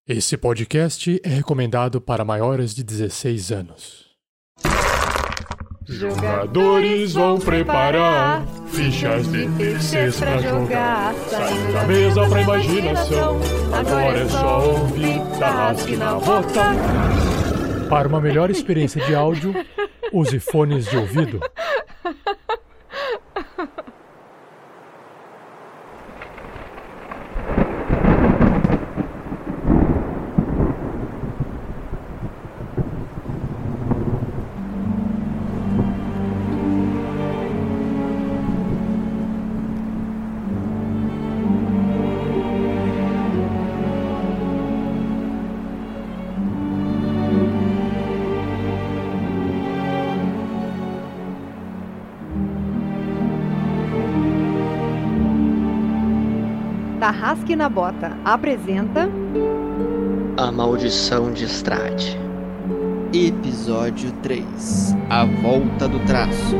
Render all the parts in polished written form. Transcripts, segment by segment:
Esse podcast é recomendado para maiores de 16 anos. Jogadores vão preparar fichas de terceiros pra jogar. Saindo da mesa pra imaginação. Agora é só ouvir Tarrasque na Bota. Para uma melhor experiência de áudio, use fones de ouvido. Tarrasque na Bota apresenta A Maldição de Strahd. Episódio 3. A Volta do Traço.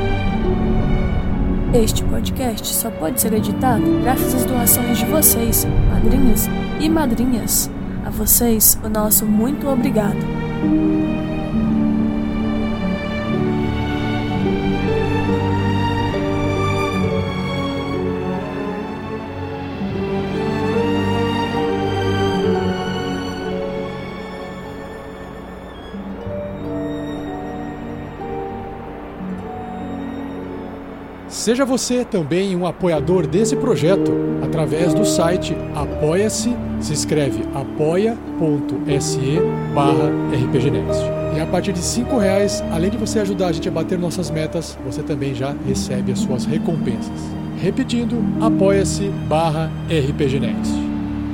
Este podcast só pode ser editado graças às doações de vocês, padrinhos e madrinhas. A vocês, o nosso muito obrigado. Seja você também um apoiador desse projeto através do site Apoia-se, se escreve apoia.se/rpgnext. E a partir de R$5, além de você ajudar a gente a bater nossas metas, você também já recebe as suas recompensas. Repetindo, apoia-se/rpgnext.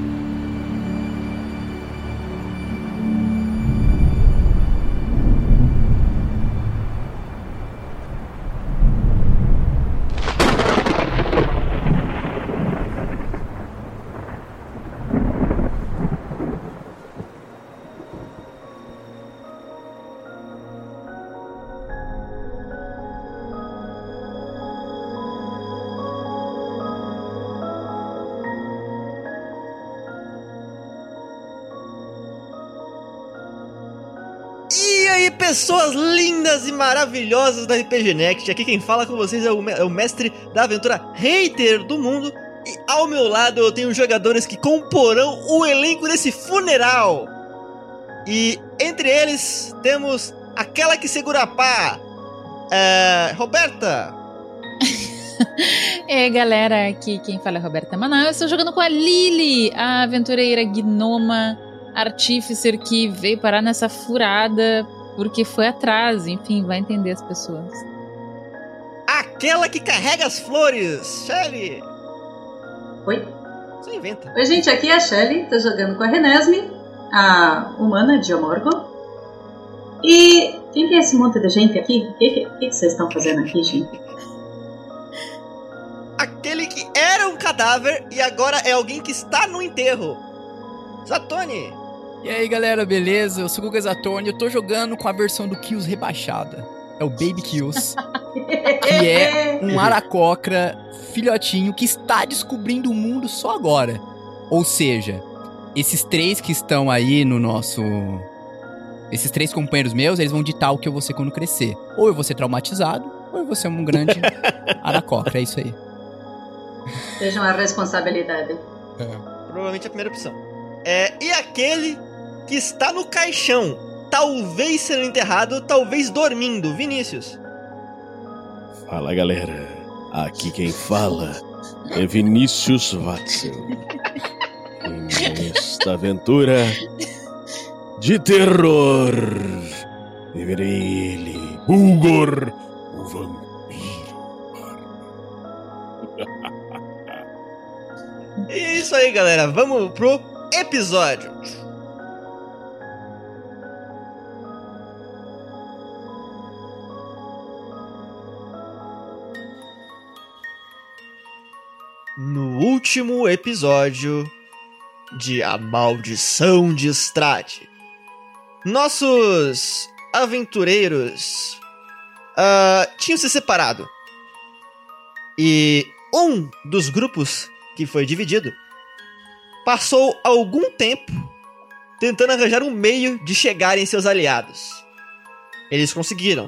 Pessoas lindas e maravilhosas da RPG Next. Aqui quem fala com vocês é o mestre da aventura hater do mundo. E ao meu lado eu tenho jogadores que comporão o elenco desse funeral. E entre eles temos aquela que segura a pá, Roberta. Galera, aqui quem fala é Roberta Manoel. Eu estou jogando com a Lily, a aventureira gnoma artíficer que veio parar nessa furada porque foi atrás, enfim, vai entender as pessoas. Aquela que carrega as flores, Shelly. Oi? Você inventa. Oi, gente, aqui é a Shelly, tô jogando com a Renesme, a humana de Omorgo. E quem que é esse monte de gente aqui? O que vocês estão fazendo aqui, gente? Aquele que era um cadáver e agora é alguém que está no enterro. Zatoni. E aí galera, beleza? Eu sou o Guga Zatoni, eu tô jogando com a versão do Kills rebaixada. É o Baby Kills, que é um aracocra filhotinho que está descobrindo o mundo só agora. Ou seja, esses três que estão aí no nosso... Esses três companheiros meus, eles vão ditar o que eu vou ser quando crescer. Ou eu vou ser traumatizado, ou eu vou ser um grande aracocra, é isso aí. Vejam a responsabilidade. Provavelmente a primeira opção. E aquele que está no caixão, talvez sendo enterrado, talvez dormindo, Vinícius. Fala galera, aqui quem fala é Vinícius Watson. E nesta aventura de terror viverei ele, Bulgor, o vampiro. E é isso aí galera, vamos pro episódio. No último episódio de A Maldição de Strahd, nossos aventureiros tinham se separado. E um dos grupos que foi dividido passou algum tempo tentando arranjar um meio de chegar em seus aliados. Eles conseguiram,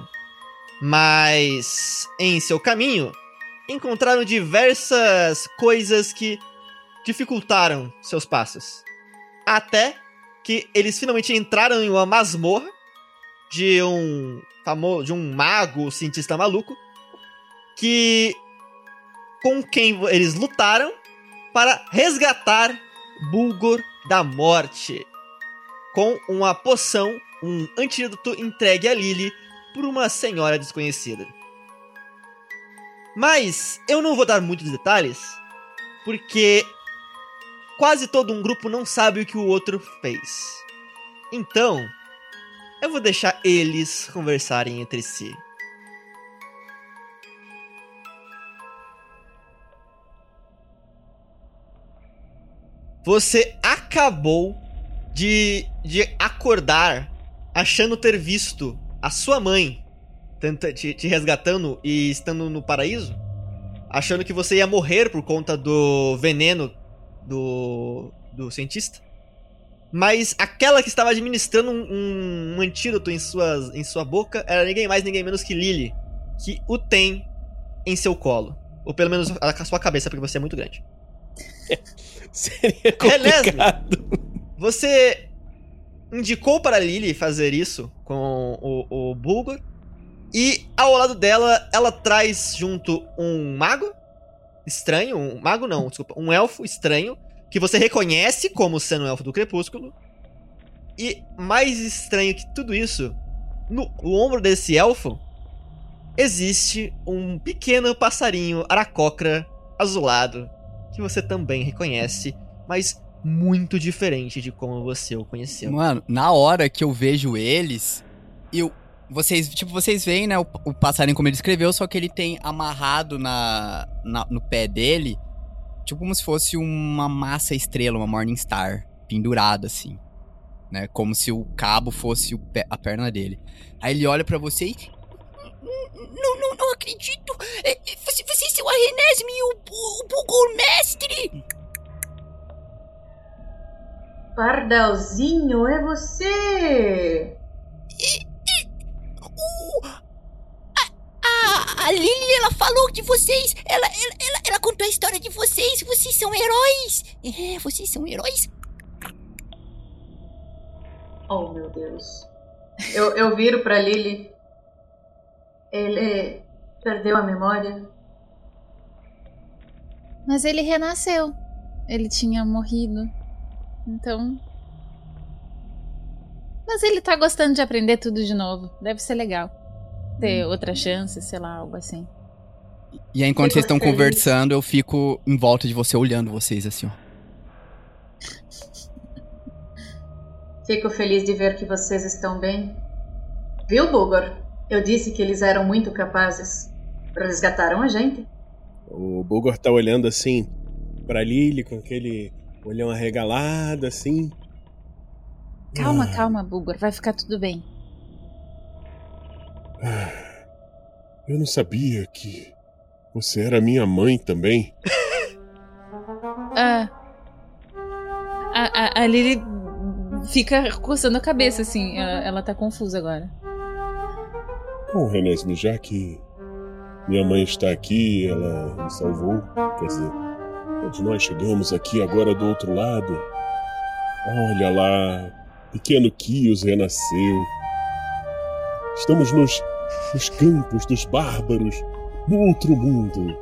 mas em seu caminho encontraram diversas coisas que dificultaram seus passos. Até que eles finalmente entraram em uma masmorra de um mago cientista maluco com quem eles lutaram para resgatar Bulgor da morte com uma poção, um antídoto entregue a Lily por uma senhora desconhecida. Mas eu não vou dar muitos detalhes, porque quase todo um grupo não sabe o que o outro fez. Então, eu vou deixar eles conversarem entre si. Você acabou de acordar achando ter visto a sua mãe te resgatando e estando no paraíso, achando que você ia morrer por conta do veneno do cientista. Mas aquela que estava administrando um antídoto em sua boca era ninguém mais, ninguém menos que Lily, que o tem em seu colo. Ou pelo menos a sua cabeça, porque você é muito grande. Seria complicado. Você indicou para Lily fazer isso com o Bulgor. E ao lado dela, ela traz junto um mago estranho. Um elfo estranho, que você reconhece como sendo o elfo do crepúsculo. E mais estranho que tudo isso, no ombro desse elfo existe um pequeno passarinho aracocra azulado, que você também reconhece, mas muito diferente de como você o conheceu. Mano, na hora que eu vejo eles, vocês veem, né, o passarinho como ele escreveu, só que ele tem amarrado no pé dele, tipo como se fosse uma massa estrela, uma Morning Star, pendurada assim, né, como se o cabo fosse a perna dele. Aí ele olha pra você e... Não acredito! Vocês são a Renesme e o Bulgor Mestre! Pardalzinho, é você! A Lily, ela falou de vocês! Ela contou a história de vocês! Vocês são heróis! Vocês são heróis! Oh, meu Deus. Eu viro pra Lily. Ele perdeu a memória. Mas ele renasceu. Ele tinha morrido. Então... Mas ele tá gostando de aprender tudo de novo. Deve ser legal. Ter outra chance, sei lá, algo assim. E aí, enquanto vocês estão conversando, eu fico em volta de você, olhando vocês assim, ó. Fico feliz de ver que vocês estão bem. Viu, Bulgor? Eu disse que eles eram muito capazes. Resgataram a gente. O Bulgor tá olhando assim pra Lily com aquele olhão arregalado assim. Calma, Bulgor. Vai ficar tudo bem. Eu não sabia que você era minha mãe também. A Lily fica coçando a cabeça, assim. Ela tá confusa agora. Bom, Renesme, já que minha mãe está aqui, ela me salvou. Quer dizer, todos nós chegamos aqui agora do outro lado. Olha lá, pequeno Kios renasceu. Estamos nos campos dos bárbaros, no outro mundo.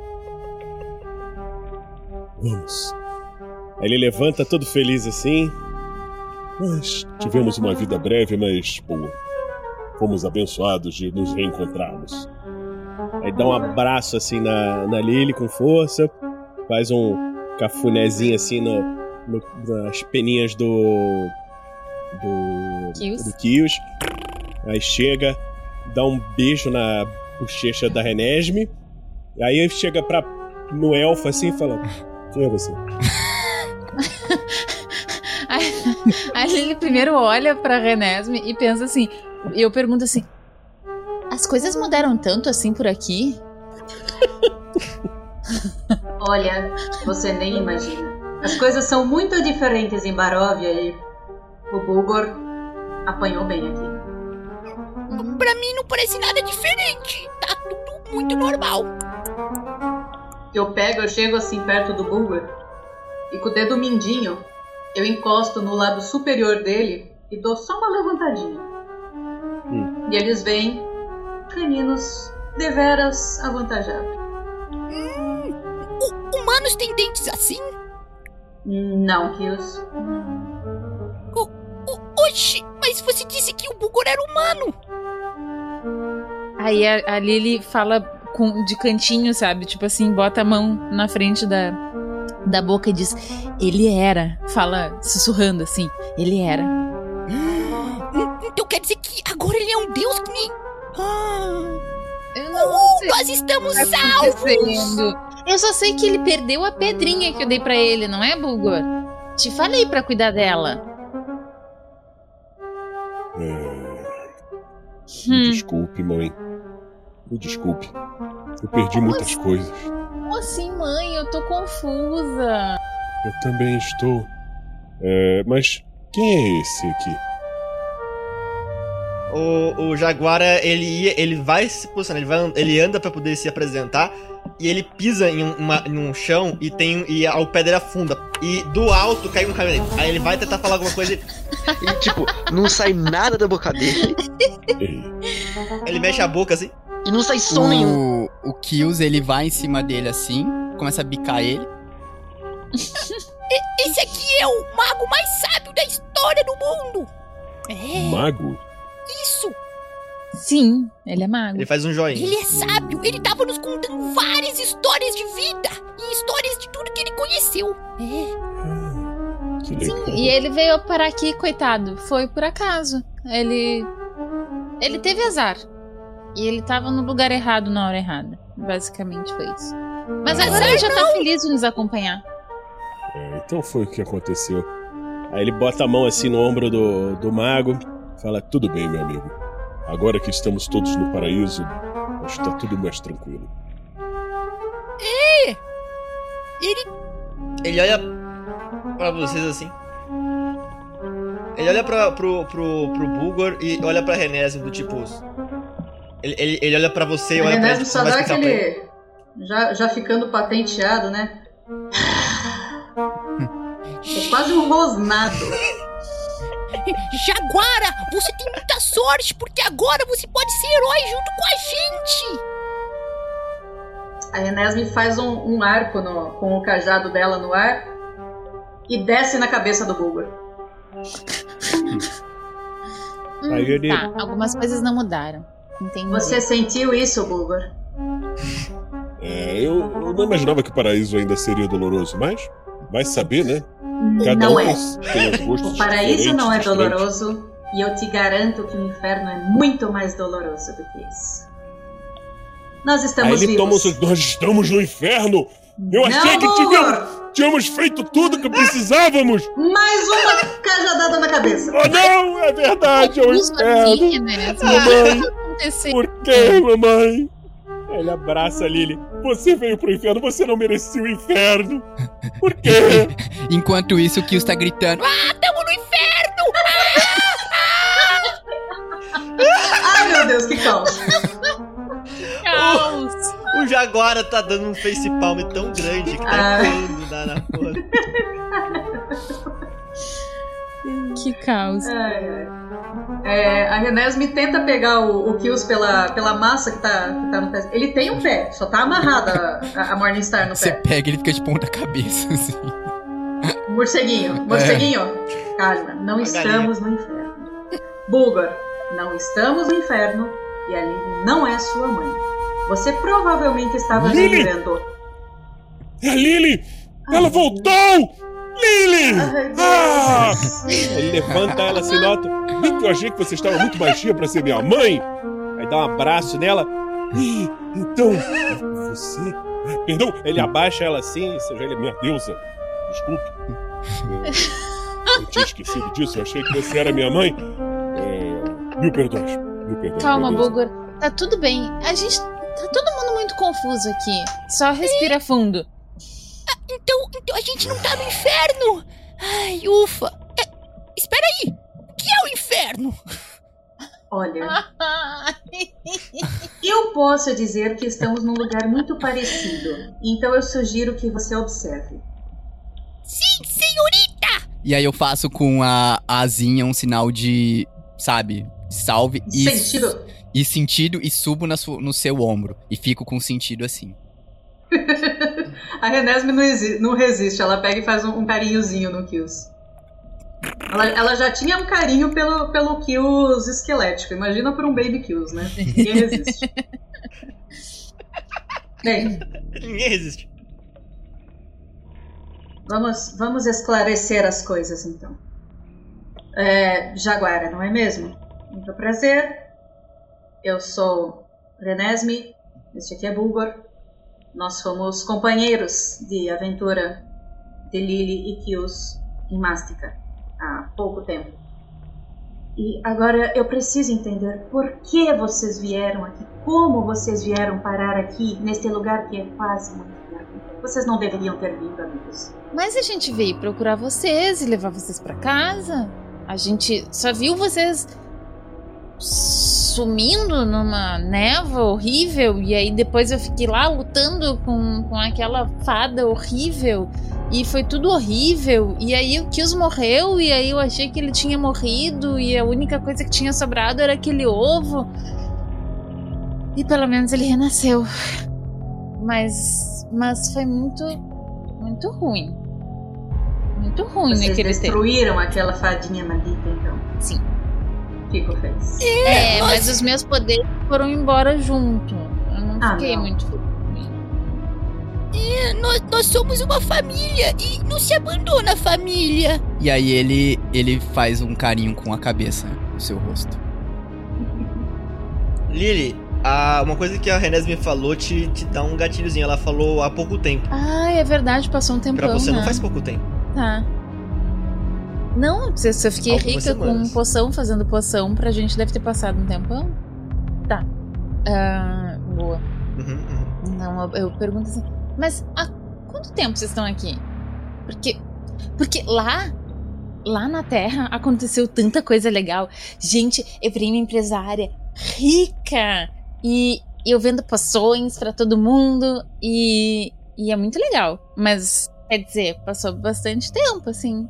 Vamos. Ele levanta todo feliz assim. Nós tivemos uma vida breve, mas boa. Fomos abençoados de nos reencontrarmos. Aí dá um abraço assim na Lily com força. Faz um cafunézinho assim nas peninhas do Kios. Aí chega, dá um beijo na bochecha da Renesme. Aí chega no elfo assim e fala: quem é você? A Lily primeiro olha pra Renesme e pensa assim... E eu pergunto assim... As coisas mudaram tanto assim por aqui? Olha, você nem imagina. As coisas são muito diferentes em Baróvia e O Bulgor apanhou bem aqui. Pra mim não parece nada diferente. Tá tudo muito normal. Eu chego assim perto do Bulgor e com o dedo mindinho eu encosto no lado superior dele e dou só uma levantadinha. E eles veem caninos deveras avantajados. Humanos têm dentes assim? Não, Kills. Oxi, mas você disse que o Bulgor era humano. Aí a Lily fala de cantinho, sabe? Tipo assim, bota a mão na frente da boca e diz: ele era. Fala sussurrando assim: ele era. Então quer dizer que agora ele é um deus que me... Eu não sei. Nós estamos salvos! Eu só sei que ele perdeu a pedrinha que eu dei pra ele, não é, Bulgor? Te falei pra cuidar dela. Me desculpe, mãe. Me desculpe. Eu perdi muitas coisas. Como assim, mãe? Eu tô confusa. Eu também estou. Mas quem é esse aqui? O Jaguara, ele vai se posicionar, ele anda pra poder se apresentar e ele pisa em um chão e o pé dele afunda. E do alto cai um raio nele. Aí ele vai tentar falar alguma coisa e tipo, não sai nada da boca dele. Ele mexe a boca assim. E não sai som nenhum. O Kills, ele vai em cima dele assim, começa a bicar ele. Esse aqui é o mago mais sábio da história do mundo. Mago? Isso. Sim, ele é mago. Ele faz um joinha. Ele é sábio. Ele tava nos contando várias histórias de vida e histórias de tudo que ele conheceu. Sim, e ele veio parar aqui, coitado. Foi por acaso. Ele teve azar. E ele tava no lugar errado na hora errada. Basicamente foi isso. Mas agora ele já tá feliz de nos acompanhar. Então foi o que aconteceu. Aí ele bota a mão assim no ombro do mago. Fala: tudo bem, meu amigo. Agora que estamos todos no paraíso, está tudo mais tranquilo. Ele olha pra vocês assim. Ele olha pro Bulgor e olha pra Renésimo do tipo... Ele olha pra você e olha pra ele. Só dá aquele... Já ficando patenteado, né? É quase um rosnado. Jaguara, você tem muita sorte, porque agora você pode ser herói junto com a gente. A Renesme faz um arco com o cajado dela no ar e desce na cabeça do Bulgor. Tá, algumas coisas não mudaram. Entendi. Você sentiu isso, Bulgor? Eu não imaginava que o paraíso ainda seria doloroso, mas vai saber, né? Cada não é. Tem os gostos o paraíso não é diferentes. doloroso e eu te garanto que o inferno é muito mais doloroso do que isso. Nós estamos vivos. Nós estamos no inferno! Eu achei que tínhamos feito tudo que precisávamos! Mais uma cajadada na cabeça! Oh não, é verdade, é o inferno! Mamãe, por que, mamãe? Ele abraça a Lily. Você veio pro inferno, você não merecia o inferno. Por quê? Enquanto isso, o Kills tá gritando: tamo no inferno! Ai, meu Deus, que caos! O Jaguara tá dando um facepalm tão grande que tá caindo na porra. Que caos. A Renesme tenta pegar o Kills pela massa que tá no pé. Ele tem um pé, só tá amarrada a Morningstar no pé. Você pega, ele fica de ponta cabeça, assim. Morceguinho. Calma, não estamos no inferno. Bulgor, não estamos no inferno e a Lily não é sua mãe. Você provavelmente estava delirando. É a Lily! Ela voltou! Lily! Ele levanta ela, se nota. Eu achei que você estava muito baixinha pra ser minha mãe. Aí dá um abraço nela. Então, você... Perdão, ele abaixa ela assim. Ele é minha deusa. Desculpe. Eu tinha esquecido disso. Eu achei que você era minha mãe. Mil perdões. Calma, Bulgor. Tá tudo bem. Tá todo mundo muito confuso aqui. Só respira fundo. Então a gente não tá no inferno. Ai, ufa. Espera aí. inferno. Olha, eu posso dizer que estamos num lugar muito parecido, então eu sugiro que você observe. Sim, senhorita! E aí eu faço com a asinha um sinal de, sabe, salve e sentido e subo no seu ombro. E fico com sentido assim. A Renesme não resiste, ela pega e faz um carinhozinho no Kills. Ela já tinha um carinho pelo Kills esquelético. Imagina por um Baby Kills, né? Ninguém resiste. Bem, Ninguém resiste. Vamos esclarecer as coisas, então. Jaguara, não é mesmo? Muito prazer. Eu sou Renesme. Este aqui é Bulgor. Nós fomos companheiros de aventura de Lily e Kills em Mástica há pouco tempo. E agora eu preciso entender por que vocês vieram aqui, como vocês vieram parar aqui, neste lugar que é quase uma guerra. Vocês não deveriam ter vindo, amigos. Mas a gente veio procurar vocês e levar vocês pra casa. A gente só viu vocês sumindo numa névoa horrível, e aí depois eu fiquei lá lutando com aquela fada horrível, e foi tudo horrível, e aí o Kills morreu, e aí eu achei que ele tinha morrido, e a única coisa que tinha sobrado era aquele ovo, e pelo menos ele renasceu. Mas foi muito ruim. Muito ruim Vocês naquele tempo. destruíram aquela fadinha maldita, então? Sim. Fico feliz. Mas os meus poderes foram embora junto. Eu não fiquei muito feliz. Nós somos uma família e não se abandona a família. E aí ele faz um carinho com a cabeça no seu rosto. Lily, uma coisa que a Renesme falou te dá um gatilhozinho. Ela falou há pouco tempo. Ah, é verdade, passou um tempão. Pra você né? não faz pouco tempo. Tá. Não, se eu fiquei Algumas rica semanas. com poção, fazendo poção, pra gente deve ter passado um tempão. Tá. Boa. Não, eu pergunto assim, mas há quanto tempo vocês estão aqui? Porque lá na Terra aconteceu tanta coisa legal. Gente, eu virei uma empresária rica e eu vendo poções pra todo mundo e é muito legal. Mas, quer dizer, passou bastante tempo, assim.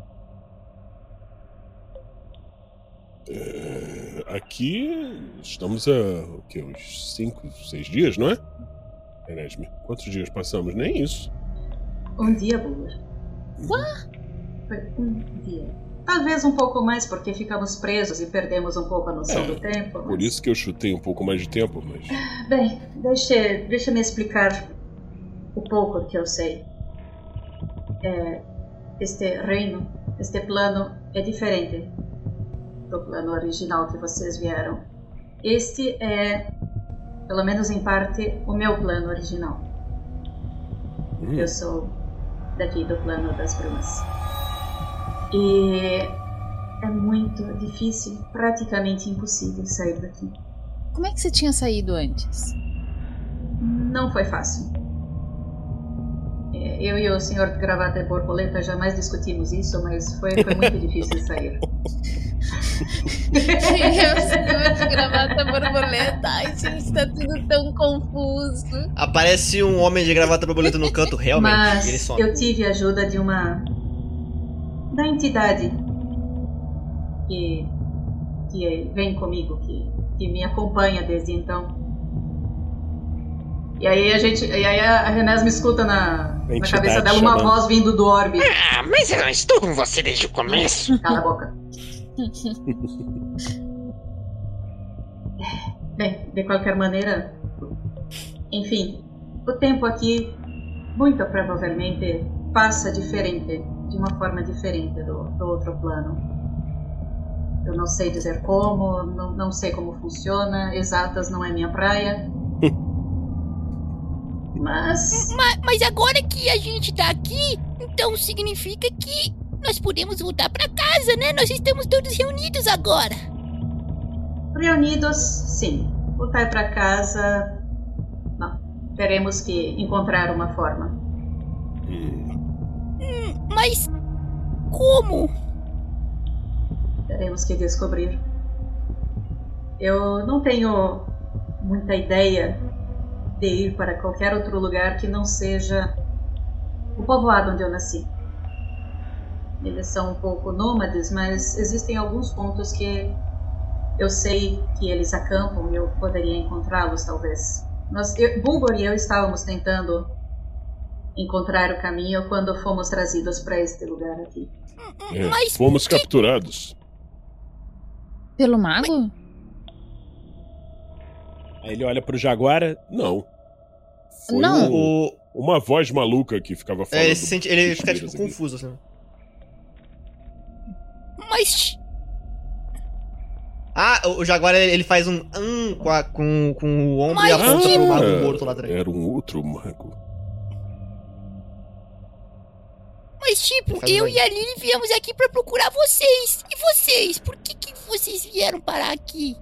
Aqui estamos há uns 5, 6 dias, não é? Renesme, quantos dias passamos? Nem isso. Um dia, Bulgor. Foi um dia. Talvez um pouco mais, porque ficamos presos e perdemos um pouco a noção do tempo. Mas... Por isso que eu chutei um pouco mais de tempo, mas... Bem, deixa-me explicar o pouco que eu sei. Este reino, este plano é diferente do plano original que vocês vieram. Este é, pelo menos em parte, o meu plano original. Eu sou daqui do plano das brumas. E é muito difícil, praticamente impossível sair daqui. Como é que você tinha saído antes? Não foi fácil. Eu e o senhor de gravata e borboleta jamais discutimos isso, mas foi muito difícil sair. O senhor de gravata borboleta. Ai, gente, tá tudo tão confuso. Aparece um homem de gravata borboleta no canto, realmente. Mas e ele some. eu tive a ajuda da entidade que vem comigo, que me acompanha desde então. E aí a Renesme escuta na cabeça dela uma voz vindo do orbe. Mas eu não estou com você desde o começo. Cala a boca. Bem, de qualquer maneira, enfim, o tempo aqui muito provavelmente passa diferente, de uma forma diferente do outro plano. Eu não sei dizer como, não sei como funciona, exatas não é minha praia. Mas agora que a gente tá aqui, então significa que nós podemos voltar pra casa, né? Nós estamos todos reunidos agora. Reunidos, sim. Voltar pra casa... Não. Teremos que encontrar uma forma. Mas... como? Teremos que descobrir. Eu não tenho muita ideia de ir para qualquer outro lugar que não seja o povoado onde eu nasci. Eles são um pouco nômades, mas existem alguns pontos que eu sei que eles acampam e eu poderia encontrá-los, talvez. Bulgor e eu estávamos tentando encontrar o caminho quando fomos trazidos para este lugar aqui. Mas fomos capturados. Pelo mago? Aí ele olha pro Jaguara. Não. Foi Não. Uma voz maluca que ficava falando. Ele fica tipo confuso assim. Mas... o Jaguar ele faz um com o ombro e aponta pro mago morto lá atrás. Era um outro mago. Mas tipo, eu e a Lily viemos aqui pra procurar vocês. E vocês? Por que vocês vieram parar aqui?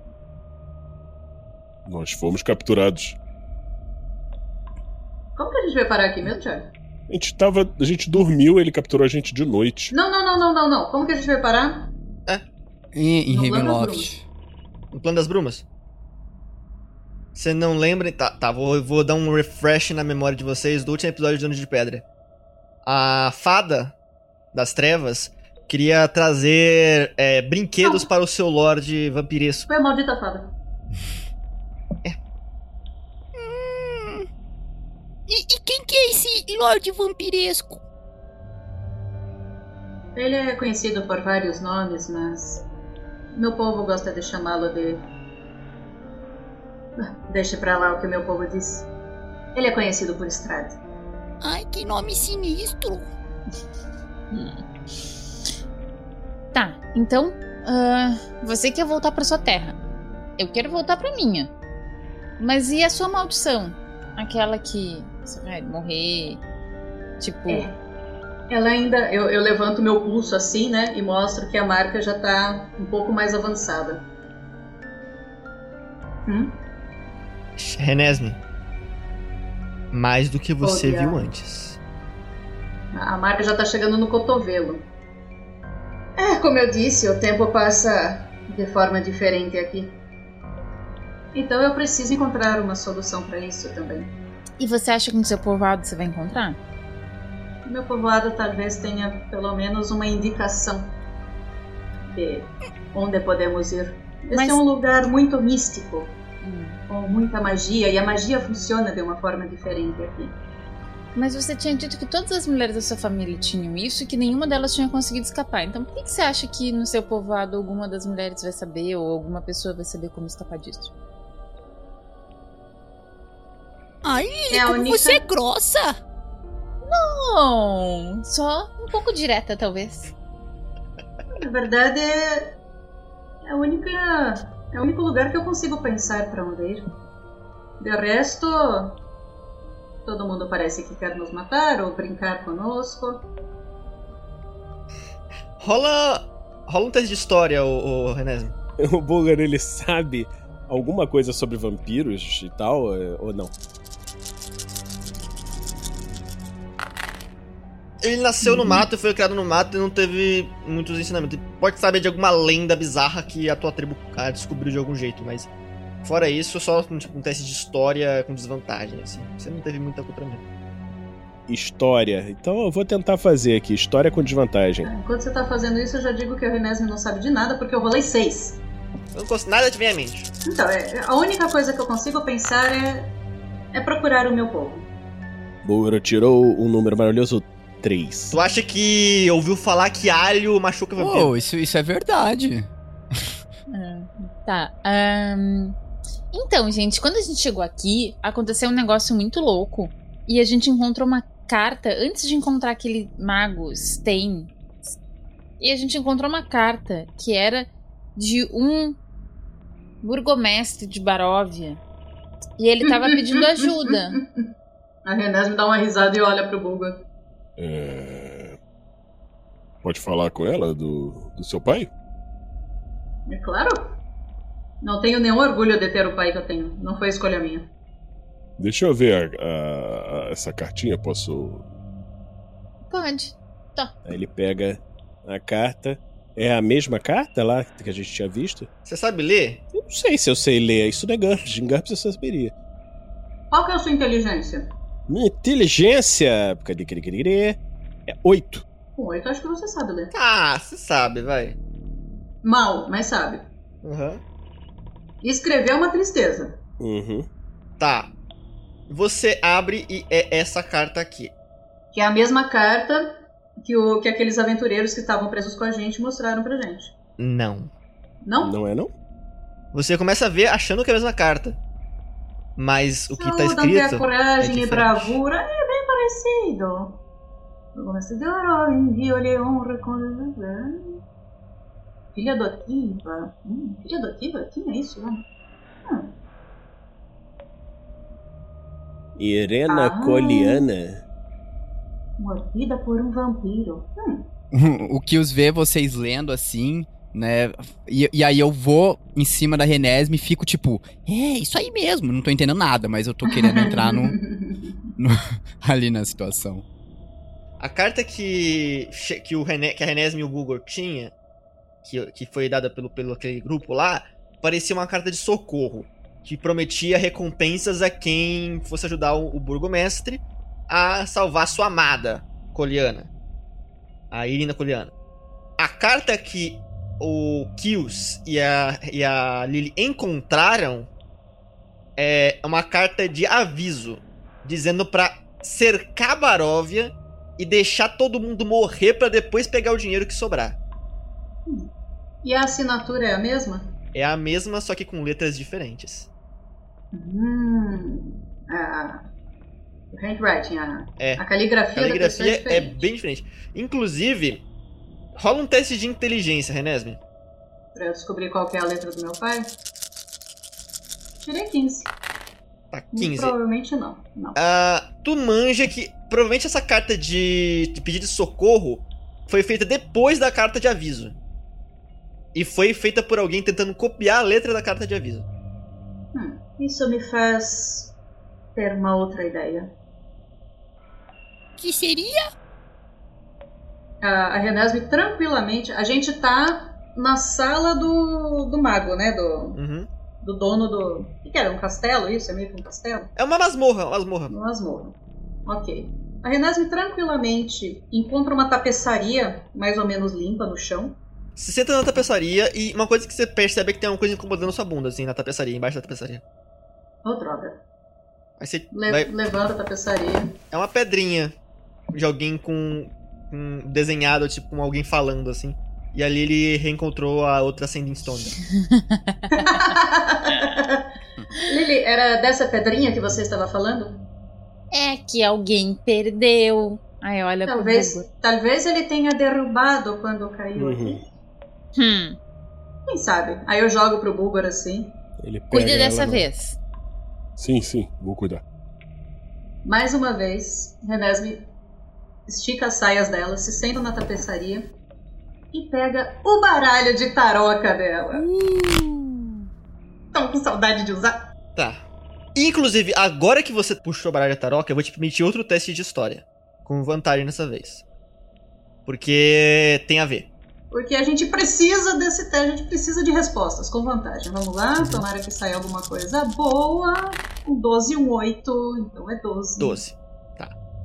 Nós fomos capturados. Como que a gente veio parar aqui mesmo, Thiago? A gente dormiu, ele capturou a gente de noite. Não. Como que a gente veio parar? Em No Ravenloft. No plano das brumas? Você não lembra? Tá, vou dar um refresh na memória de vocês do último episódio de Dono de Pedra. A fada das trevas queria trazer brinquedos para o seu lorde vampiresco. Foi a maldita fada. E quem que é esse Lorde Vampiresco? Ele é conhecido por vários nomes, mas meu povo gosta de chamá-lo de... Deixe pra lá o que meu povo diz. Ele é conhecido por Strahd. Ai, que nome sinistro. Tá, então, você quer voltar pra sua terra. Eu quero voltar pra minha. Mas e a sua maldição? Aquela que você vai morrer, tipo... Ela ainda... Eu levanto meu pulso assim, né? E mostro que a marca já tá um pouco mais avançada. Renesme. Mais do que você viu antes. A marca já tá chegando no cotovelo. Como eu disse, o tempo passa de forma diferente aqui. Então eu preciso encontrar uma solução para isso também. E você acha que no seu povoado você vai encontrar? Meu povoado talvez tenha pelo menos uma indicação de onde podemos ir. Esse é um lugar muito místico, com muita magia, e a magia funciona de uma forma diferente aqui. Mas você tinha dito que todas as mulheres da sua família tinham isso e que nenhuma delas tinha conseguido escapar. Então por que você acha que no seu povoado alguma das mulheres vai saber, ou alguma pessoa vai saber como escapar disso? Ai, como você é grossa! Não, só um pouco direta, talvez. Na verdade, é o único lugar que eu consigo pensar pra onde ir. De resto, todo mundo parece que quer nos matar ou brincar conosco. Rola um teste de história, o Renesme. O Bulgar, ele sabe alguma coisa sobre vampiros e tal, ou não? Ele nasceu no mato e foi criado no mato e não teve muitos ensinamentos. Ele pode saber de alguma lenda bizarra que a tua tribo descobriu de algum jeito, mas fora isso, só um teste de história com desvantagem, assim. Você não teve muita cultura mesmo. História. Então eu vou tentar fazer aqui, história com desvantagem. Enquanto você tá fazendo isso, eu já digo que o Renesme não sabe de nada, porque eu rolei 6. Eu não consigo nada te vem à mente. Então, a única coisa que eu consigo pensar é procurar o meu povo. Bulgar tirou um número maravilhoso, 3. Tu acha que ouviu falar que alho machuca vampiro? Isso é verdade. Tá. Então, gente, quando a gente chegou aqui, aconteceu um negócio muito louco. E a gente encontrou uma carta, antes de encontrar aquele mago Stein. E a gente encontrou uma carta que era de um burgomestre de Baróvia. E ele tava pedindo ajuda. A Renesme dá uma risada e olha pro Bulgar. Pode falar com ela do seu pai? É claro. Não tenho nenhum orgulho de ter o pai que eu tenho. Não foi escolha minha. Deixa eu ver essa cartinha, posso... Pode. Tá. Aí ele pega a carta. É a mesma carta lá que a gente tinha visto? Você sabe ler? Eu não sei se eu sei ler. Isso não é GURPS. Em GURPS eu saberia. Qual que é a sua inteligência? Minha inteligência... É 8. Com 8 acho que você sabe ler. Ah, você sabe, vai. Mal, mas sabe. Escrever é uma tristeza. Tá. Você abre e é essa carta aqui. Que é a mesma carta que aqueles aventureiros que estavam presos com a gente mostraram pra gente. Não. Não? Não é, não? Você começa a ver achando que é a mesma carta. Mas o que tá escrito... Não tem coragem é e bravura. É bem parecido. Filha adotiva. Filha adotiva? Tinha isso, né? Irena Coliana. Mordida por um vampiro. O que os vê vocês lendo assim, né? E aí eu vou em cima da Renesme e fico tipo, isso aí mesmo, não tô entendendo nada, mas eu tô querendo entrar ali na situação. A carta que a Renesme e o Bulgor tinha, que foi dada pelo aquele grupo lá, parecia uma carta de socorro, que prometia recompensas a quem fosse ajudar o burgomestre a salvar sua amada Coliana, a Irina Coliana. A carta que o Kills e a Lily encontraram é uma carta de aviso, dizendo pra cercar Baróvia e deixar todo mundo morrer pra depois pegar o dinheiro que sobrar. E a assinatura é a mesma? É a mesma, só que com letras diferentes. O handwriting, a caligrafia da pessoa é bem diferente. Inclusive, rola um teste de inteligência, Renesme. Pra eu descobrir qual que é a letra do meu pai? Tirei 15. Tá, 15. Provavelmente não. Tu manja que provavelmente essa carta de pedido de socorro foi feita depois da carta de aviso. E foi feita por alguém tentando copiar a letra da carta de aviso. Isso me faz ter uma outra ideia. Que seria? A Renesme tranquilamente... A gente tá na sala do mago, né? Do dono do... O que era? Um castelo? Isso? É meio que um castelo? É uma masmorra. Uma masmorra. Ok. A Renesme tranquilamente encontra uma tapeçaria mais ou menos limpa no chão. Você senta na tapeçaria e uma coisa que você percebe é que tem uma coisa incomodando sua bunda, assim, na tapeçaria, embaixo da tapeçaria. Oh, droga. Aí você levanta a tapeçaria. É uma pedrinha de alguém com desenhado, tipo, com alguém falando, assim. E ali ele reencontrou a outra Sending Stone. Lily, era dessa pedrinha que você estava falando? É que alguém perdeu. Aí olha talvez ele tenha derrubado quando caiu aqui. Quem sabe? Aí eu jogo pro Bulgor assim. Cuida dessa vez. Sim, vou cuidar. Mais uma vez, Renesme estica as saias dela, se senta na tapeçaria e pega o baralho de taroca dela. Tão com saudade de usar. Tá. Inclusive, agora que você puxou o baralho de taroca, eu vou te permitir outro teste de história. Com vantagem dessa vez. Porque tem a ver. Porque a gente precisa desse teste, a gente precisa de respostas com vantagem. Vamos lá, tomara que saia alguma coisa boa. Um 12 e um 8, então é 12. 12, tá.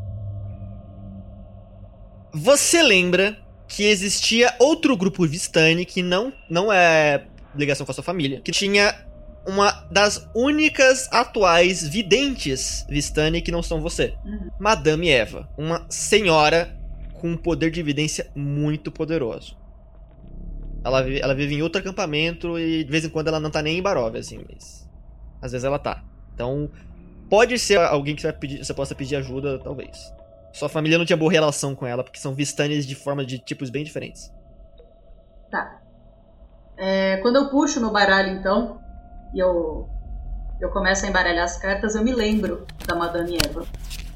Você lembra que existia outro grupo Vistani que não é ligação com a sua família, que tinha uma das únicas atuais videntes Vistani que não são você. Madame Eva, uma senhora com um poder de evidência muito poderoso. Ela vive em outro acampamento e de vez em quando ela não tá nem em Baróvia, assim, mas às vezes ela tá. Então, pode ser alguém que você possa pedir ajuda, talvez. Sua família não tinha boa relação com ela, porque são Vistanes de tipos bem diferentes. Tá. Quando eu puxo meu baralho, então, e eu começo a embaralhar as cartas, eu me lembro da Madame Eva.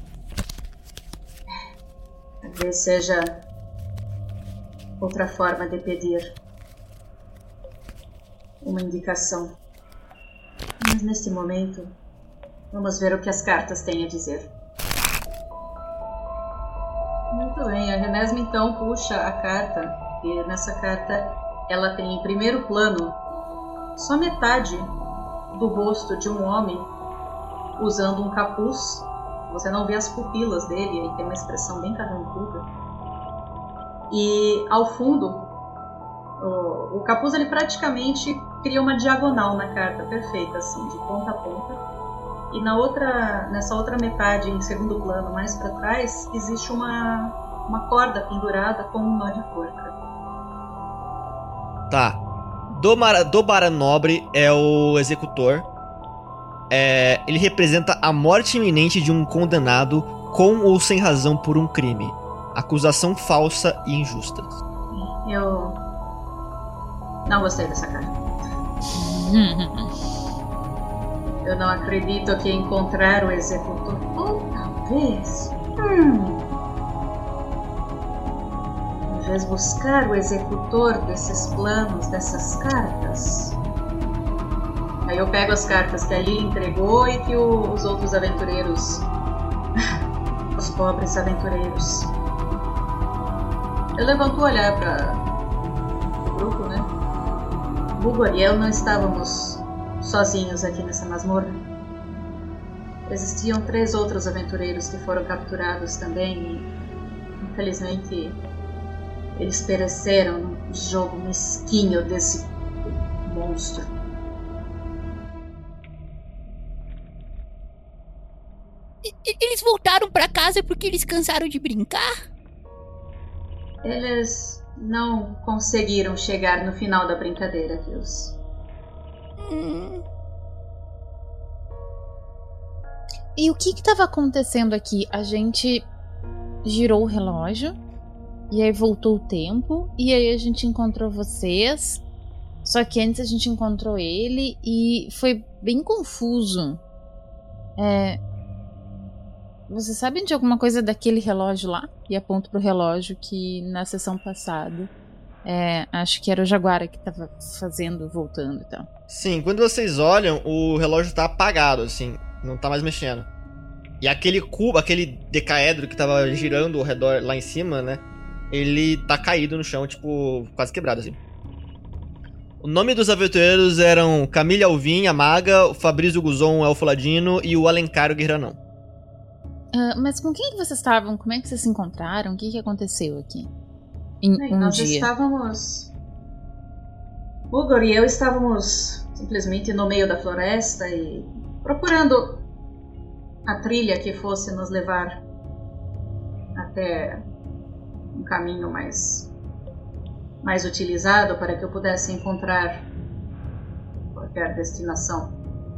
Talvez seja outra forma de pedir uma indicação. Mas neste momento, vamos ver o que as cartas têm a dizer. Muito bem, a Renesme então puxa a carta porque nessa carta ela tem em primeiro plano só metade do rosto de um homem usando um capuz. Você não vê as pupilas dele, aí tem uma expressão bem carrancuda. E ao fundo, o capuz ele praticamente cria uma diagonal na carta, perfeita, assim, de ponta a ponta. E nessa outra metade, em segundo plano, mais para trás, existe uma corda pendurada com um nó de forca. Tá. Dobara Nobre é o executor. Ele representa a morte iminente de um condenado com ou sem razão por um crime. Acusação falsa e injusta. Eu não gostei dessa carta. Eu não acredito que encontrar o executor, ou talvez buscar o executor desses planos, dessas cartas. Aí eu pego as cartas que a Lily entregou e que os outros aventureiros, os pobres aventureiros. Eu levanto o olhar para o grupo, né? Bulgor e eu não estávamos sozinhos aqui nessa masmorra. Existiam 3 outros aventureiros que foram capturados também e, infelizmente, eles pereceram no jogo mesquinho desse monstro. Eles voltaram pra casa porque eles cansaram de brincar? Eles não conseguiram chegar no final da brincadeira, Kills. E o que estava acontecendo aqui? A gente girou o relógio e aí voltou o tempo e aí a gente encontrou vocês. Só que antes a gente encontrou ele e foi bem confuso. Vocês sabem de alguma coisa daquele relógio lá? E aponto pro relógio que na sessão passada acho que era o Jaguara que tava voltando e tal. Sim, quando vocês olham, o relógio tá apagado, assim, não tá mais mexendo. E aquele cubo, aquele decaedro que tava girando ao redor lá em cima, né? Ele tá caído no chão, tipo, quase quebrado, assim. O nome dos aventureiros eram Camille Alvim, a Maga, o Fabrício Guzon, o Elfo Ladino e o Alencar, o Guerranão. Mas com quem que vocês estavam? Como é que vocês se encontraram? O que aconteceu aqui? Nós estávamos... Bulgor e eu estávamos simplesmente no meio da floresta e procurando a trilha que fosse nos levar até um caminho mais utilizado para que eu pudesse encontrar qualquer destinação.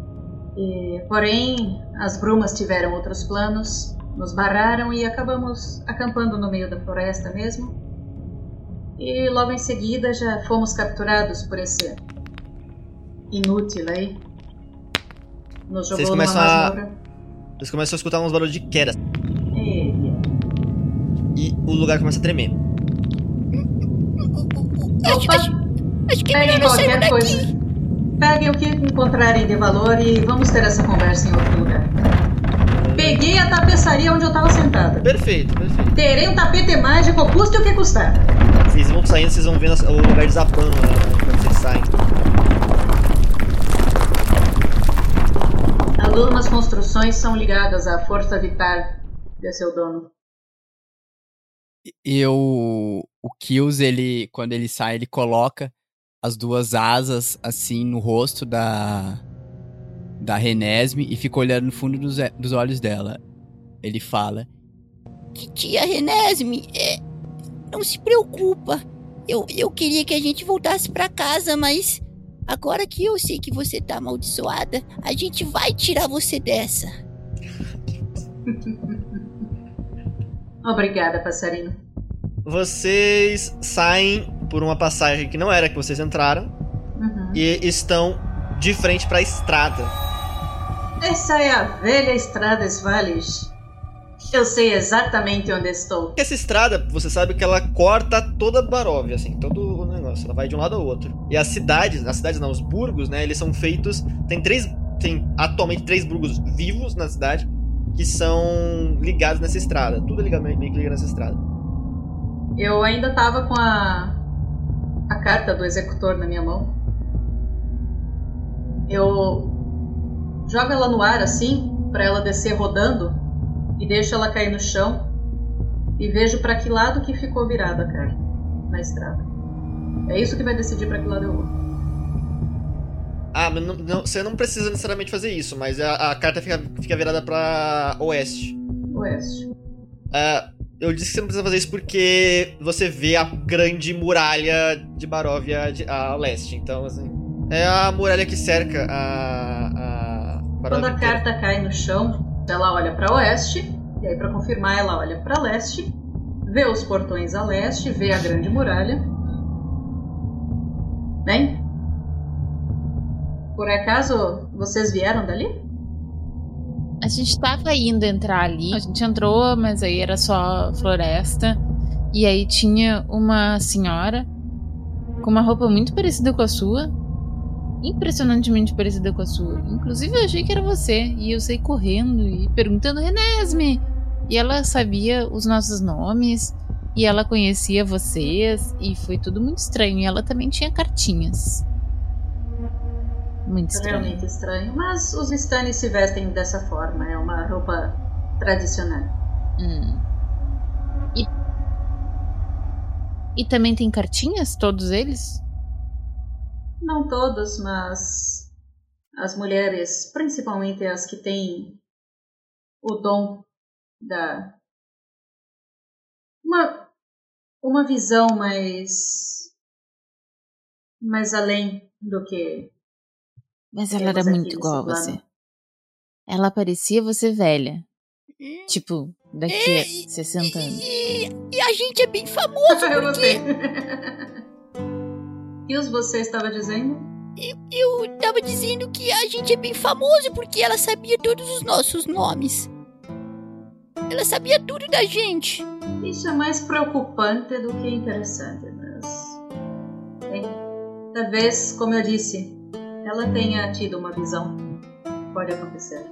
Porém, as brumas tiveram outros planos, nos barraram e acabamos acampando no meio da floresta mesmo. E logo em seguida já fomos capturados por esse inútil aí. Nos jogou numa masmorra. Vocês começam a escutar uns barulhos de queda. E o lugar começa a tremer. Acho que peguem qualquer coisa. Peguem o que encontrarem de valor e vamos ter essa conversa em outro lugar. Peguei a tapeçaria onde eu estava sentada. Perfeito. Terei um tapete mágico, custe o que custar. Vocês vão saindo, vocês vão vendo o lugar desabando, né, quando vocês saem. Algumas construções são ligadas à força vital de seu dono. O Kills, quando ele sai, ele coloca as 2 asas assim no rosto da Renesme e fica olhando no fundo dos olhos dela. Ele fala: Tia Renesme, não se preocupa. Eu queria que a gente voltasse pra casa, mas agora que eu sei que você tá amaldiçoada, a gente vai tirar você dessa. Obrigada, passarinho. Vocês saem por uma passagem que não era que vocês entraram e estão de frente para a estrada. Essa é a velha estrada Svalish. Eu sei exatamente onde estou. Essa estrada, você sabe que ela corta toda Baróvia, assim, todo o negócio. Ela vai de um lado ao outro. E as cidades não, os burgos, né, eles são feitos... Tem atualmente 3 burgos vivos na cidade que são ligados nessa estrada. Tudo meio que ligado nessa estrada. Eu ainda tava com carta do executor na minha mão. Eu jogo ela no ar assim, pra ela descer rodando, e deixo ela cair no chão, e vejo pra que lado que ficou virada a carta na estrada. É isso que vai decidir pra que lado eu vou. Mas você não precisa necessariamente fazer isso, mas a carta fica virada pra oeste. Oeste. Eu disse que você não precisa fazer isso porque você vê a grande muralha de Baróvia a leste. Então, assim, é a muralha que cerca a Baróvia. Quando a carta cai no chão, ela olha pra oeste, e aí pra confirmar ela olha pra leste, vê os portões a leste, vê a grande muralha. Bem? Por acaso vocês vieram dali? A gente tava indo entrar ali. A gente entrou, mas aí era só floresta. E aí tinha uma senhora com uma roupa muito parecida com a sua. Impressionantemente parecida com a sua. Inclusive eu achei que era você. E eu saí correndo e perguntando: Renesme! E ela sabia os nossos nomes. E ela conhecia vocês. E foi tudo muito estranho. E ela também tinha cartinhas. Muito estranho. Realmente estranho. Mas os Stannis se vestem dessa forma. É uma roupa tradicional. E também tem cartinhas? Todos eles? Não todos, mas as mulheres, principalmente as que têm o dom da... Uma visão mais além do que... Mas ela era muito igual a você. Ela parecia você velha. Tipo, daqui a 60 anos. E a gente é bem famoso porque... E você estava dizendo? Eu estava dizendo que a gente é bem famoso porque ela sabia todos os nossos nomes. Ela sabia tudo da gente. Isso é mais preocupante do que interessante, mas... Bem, talvez, como eu disse, ela tenha tido uma visão. Pode acontecer.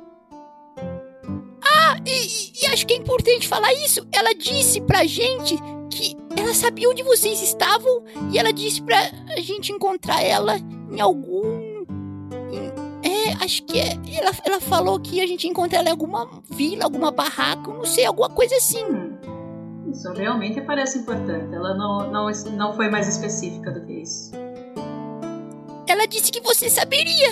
E acho que é importante falar isso. Ela disse pra gente que ela sabia onde vocês estavam e ela disse pra gente encontrar ela em algum... acho que ela falou que a gente ia encontrar ela em alguma vila, alguma barraca, não sei, alguma coisa assim. Isso realmente parece importante. Ela não foi mais específica do que isso. Ela disse que você saberia.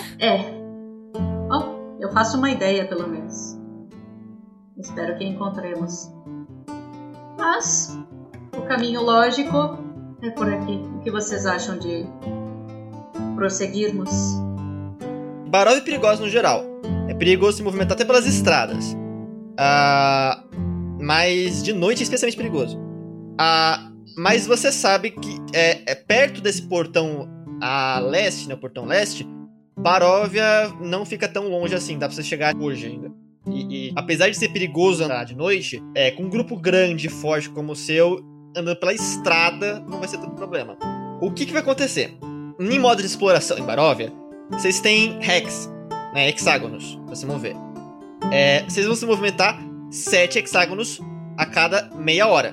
Eu faço uma ideia, pelo menos. Espero que encontremos. Mas o caminho lógico é por aqui. O que vocês acham de prosseguirmos? Baróvia é perigosa no geral. É perigoso se movimentar até pelas estradas. Mas de noite é especialmente perigoso. Mas você sabe que é perto desse portão a leste, né, o portão leste, Baróvia não fica tão longe assim, dá pra você chegar hoje ainda. E apesar de ser perigoso andar de noite, com um grupo grande e forte como o seu, andando pela estrada não vai ser tanto problema. O que vai acontecer? Em modo de exploração em Baróvia, vocês têm hex, né, hexágonos pra se mover. Vocês vão se movimentar 7 hexágonos a cada meia hora.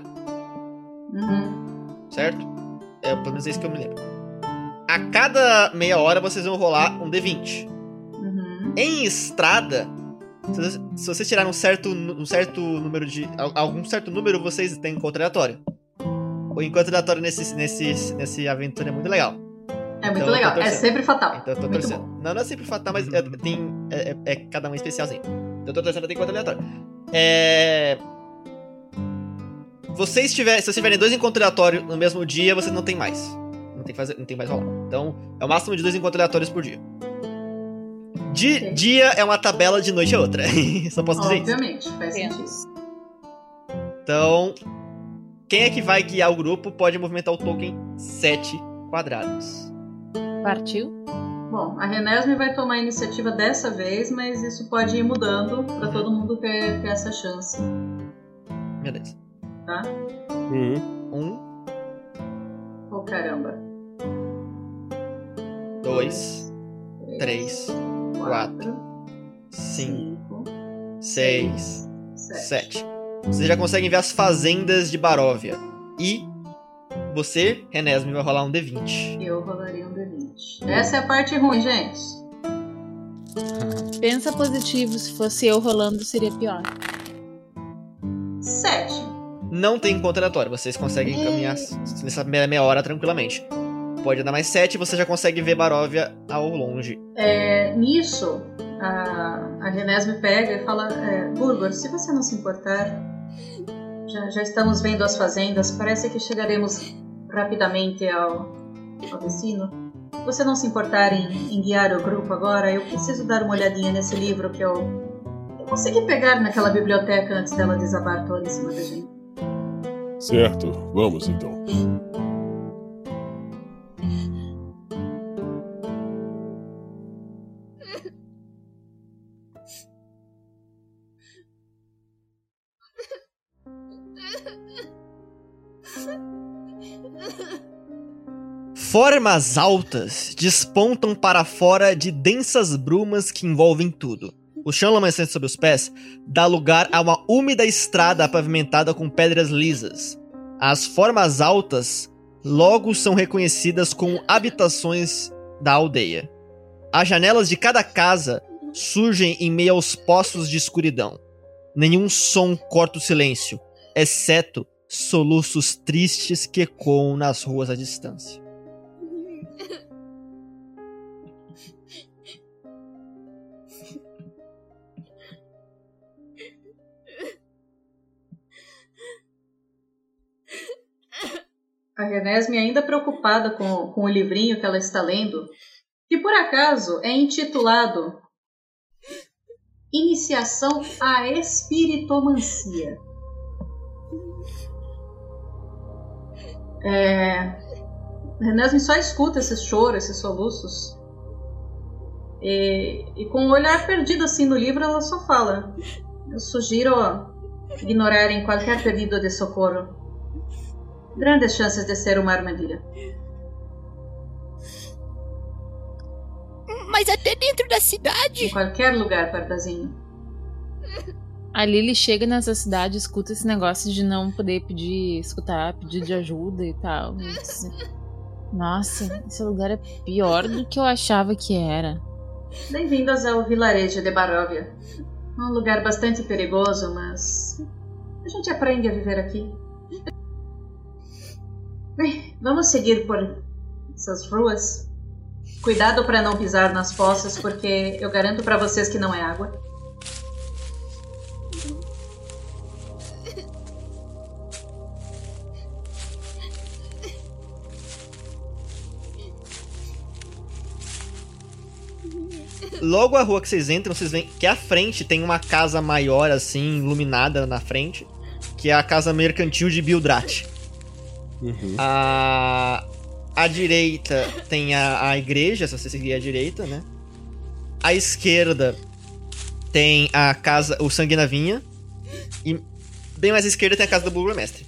Certo? Pelo menos é isso que eu me lembro. A cada meia hora vocês vão rolar um D20. Em estrada, se vocês tirarem um certo número de... algum certo número, vocês têm encontro aleatório. O encontro aleatório nesse aventura é muito legal. É muito legal, é sempre fatal. Então eu tô torcendo. Não é sempre fatal, mas cada um especialzinho. Então eu tô torcendo, tem encontro aleatório. Se vocês tiverem 2 encontros aleatórios no mesmo dia, vocês não tem mais. Não tem mais rolar. Então, é o máximo de 2 encontros aleatórios por dia. Dia é uma tabela, de noite é outra. Só posso dizer isso. Obviamente, faz sentido. Então, quem é que vai guiar o grupo pode movimentar o token 7 quadrados. Partiu? Bom, a Renesme vai tomar a iniciativa dessa vez, mas isso pode ir mudando pra todo mundo ter essa chance. Beleza. Tá? 1. Oh, caramba. 2, 3, 4, 5, 6, 7. Vocês já conseguem ver as fazendas de Baróvia. E Você, Renesme, vai rolar um D20. Eu rolaria um D20. Essa é a parte ruim, gente. Pensa positivo, se fosse eu rolando seria pior. 7. Não tem contraditório, vocês conseguem caminhar nessa meia hora tranquilamente. Pode dar mais 7 e você já consegue ver Baróvia ao longe. Nisso, a Renesme pega e fala: Burgor, se você não se importar, já estamos vendo as fazendas, parece que chegaremos rapidamente ao destino. Se você não se importar em guiar o grupo agora, eu preciso dar uma olhadinha nesse livro que eu consegui pegar naquela biblioteca antes dela desabar toda em cima da gente. Certo, vamos então. Formas altas despontam para fora de densas brumas que envolvem tudo. O chão lamacento sob os pés dá lugar a uma úmida estrada pavimentada com pedras lisas. As formas altas logo são reconhecidas como habitações da aldeia. As janelas de cada casa surgem em meio aos poços de escuridão. Nenhum som corta o silêncio, exceto soluços tristes que ecoam nas ruas à distância. A Renesme, ainda preocupada com o livrinho que ela está lendo, que por acaso é intitulado Iniciação à Espiritomancia. A Renesme só escuta esse choro, esses soluços. E com o olhar perdido assim no livro, ela só fala: eu sugiro ignorarem qualquer pedido de socorro. Grandes chances de ser uma armadilha. Mas até dentro da cidade? Em qualquer lugar, Pardazinho. A Lily chega nessa cidade, escuta esse negócio de não poder escutar pedido de ajuda e tal. E diz, nossa, esse lugar é pior do que eu achava que era. Bem-vindas ao vilarejo de Baróvia. Um lugar bastante perigoso, mas a gente aprende a viver aqui. Bem, vamos seguir por essas ruas. Cuidado para não pisar nas poças, porque eu garanto para vocês que não é água. Logo a rua que vocês entram, vocês veem que à frente tem uma casa maior, assim, iluminada na frente, que é a casa mercantil de Bildrat. Uhum. À direita tem a igreja, se você seguir à direita, né? À esquerda tem a casa, o Sangue na Vinha. E bem mais à esquerda tem a casa do burgomestre.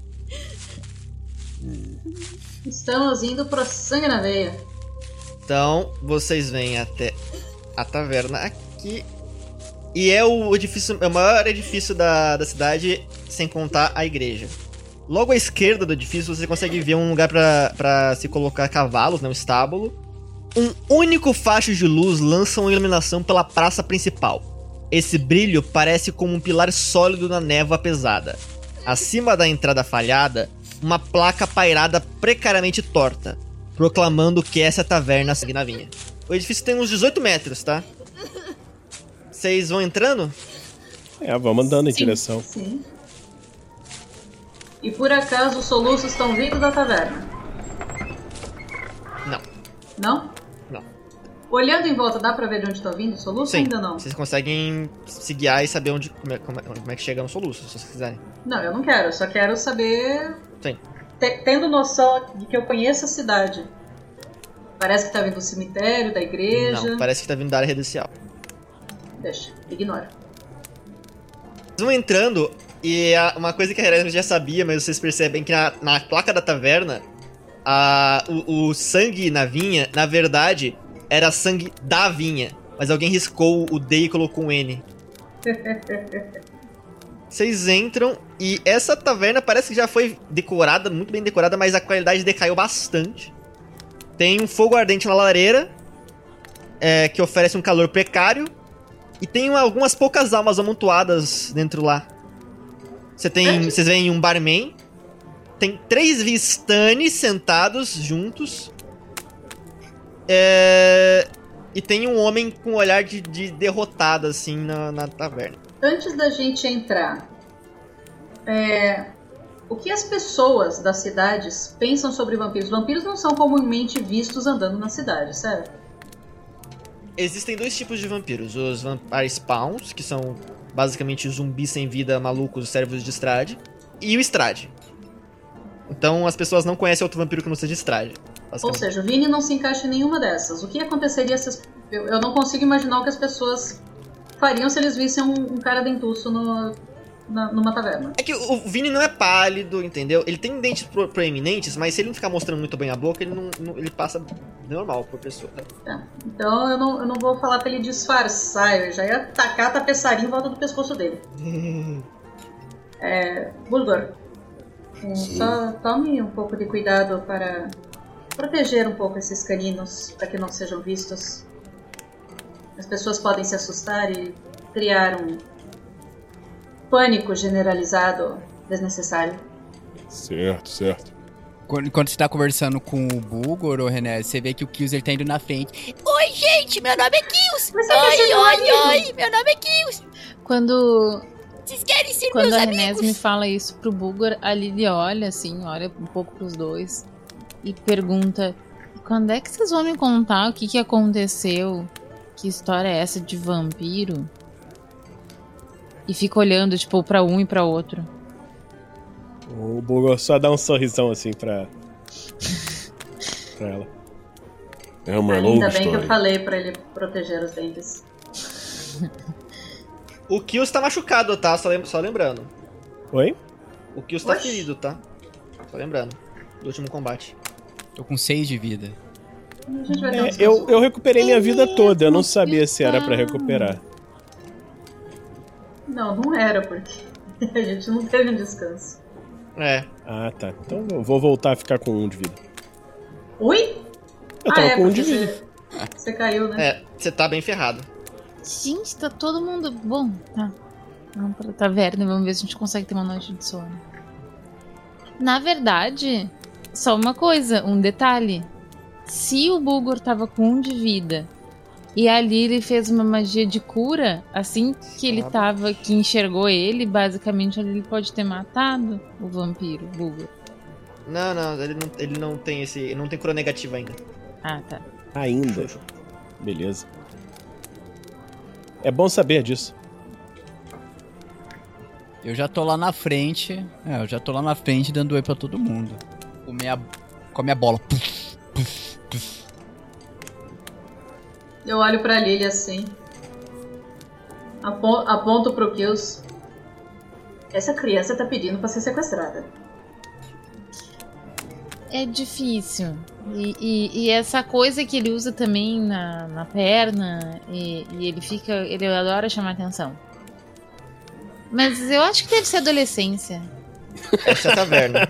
Estamos indo pro Sangue na Veia. Então, vocês vêm até a taverna aqui. E é o edifício, é o maior edifício da cidade, sem contar a igreja. Logo à esquerda do edifício, você consegue ver um lugar pra se colocar cavalos, né, um estábulo. Um único facho de luz lança uma iluminação pela praça principal. Esse brilho parece como um pilar sólido na névoa pesada. Acima da entrada falhada, uma placa pairada precariamente torta, proclamando que essa é a taverna Sangue na Vinha. O edifício tem uns 18 metros, tá? Vocês vão entrando? Vamos andando em direção. Sim. E por acaso os soluços estão vindo da taverna? Não. Não? Não. Olhando em volta, dá pra ver de onde estão vindo os soluços? Sim, Ainda não? Vocês conseguem se guiar e saber como é que chegam os soluços, se vocês quiserem. Não, eu não quero. Eu só quero saber... Sim. Tendo noção de que eu conheço a cidade. Parece que tá vindo do cemitério, da igreja. Não, parece que tá vindo da área residencial. Deixa, ignora. Vocês vão entrando e uma coisa que a Hermes já sabia, mas vocês percebem que na placa da taverna, o sangue na vinha, na verdade, era sangue da vinha. Mas alguém riscou o D e colocou um N. Vocês entram e essa taverna parece que já foi decorada, muito bem decorada, mas a qualidade decaiu bastante. Tem um fogo ardente na lareira, que oferece um calor precário. E tem algumas poucas almas amontoadas dentro lá. Vocês veem um barman. Tem 3 Vistanes sentados juntos. E tem um homem com um olhar de derrotado, assim, na taverna. Antes da gente entrar, o que as pessoas das cidades pensam sobre vampiros? Vampiros não são comumente vistos andando na cidade, certo? Existem 2 tipos de vampiros. Os Vampire Spawns, que são basicamente zumbis sem vida, malucos, servos de Strade. E o Strade. Então as pessoas não conhecem outro vampiro que não seja Strade. Ou seja, o Vini não se encaixa em nenhuma dessas. O que aconteceria se... Eu não consigo imaginar o que as pessoas fariam se eles vissem um cara dentuço numa taverna. É que o Vini não é pálido, entendeu? Ele tem dentes proeminentes, mas se ele não ficar mostrando muito bem a boca, ele passa normal por pessoa. Então eu não vou falar pra ele disfarçar, eu já ia tacar a tapeçaria em volta do pescoço dele. Bulgur, só tome um pouco de cuidado para proteger um pouco esses caninos, para que não sejam vistos. As pessoas podem se assustar e criar um pânico generalizado desnecessário. Certo. Quando você tá conversando com o Bulgur, ou René, você vê que o Kills ele tá indo na frente. Oi, gente, meu nome é Kills. Oi, meu nome é Kills. Quando vocês querem ser Quando meus a amigos? Renés me fala isso pro Bulgur, a Lily olha um pouco pros dois e pergunta: quando é que vocês vão me contar o que aconteceu? Que história é essa de vampiro? E fica olhando, tipo, pra um e pra outro. O Bulgur só dá um sorrisão assim pra ela. É uma longa Ainda bem história. que eu falei pra ele proteger os dentes. O Kills tá machucado, tá? Só lembrando. Oi? O Kills tá ferido, tá? Só lembrando. Do último combate. Tô com 6 de vida. A gente vai ter um Eu recuperei minha vida toda, eu não sabia se era pra recuperar. Não era, porque a gente não teve um descanso. Ah, tá. Então eu vou voltar a ficar com 1 de vida. Ui? Eu tava com 1 de vida. Você caiu, né? Você tá bem ferrado. Gente, tá todo mundo... Bom, tá. Vamos pra taverna, vamos ver se a gente consegue ter uma noite de sono. Na verdade, só uma coisa, um detalhe. Se o Bulgur tava com 1 de vida e a Lily fez uma magia de cura, assim que ele tava, que enxergou ele, basicamente a Lily pode ter matado o vampiro, Bulgur. Não, ele não tem ele não tem cura negativa ainda. Ah, tá. Ainda? Beleza. É bom saber disso. Eu já tô lá na frente. Eu já tô lá na frente dando oi pra todo mundo. Com a minha bola. Puf, puf, puf. Eu olho pra Lily assim. Aponto pro Kills. Essa criança tá pedindo pra ser sequestrada. É difícil. E essa coisa que ele usa também na perna, e ele adora chamar atenção. Mas eu acho que deve ser adolescência. Essa é a taverna.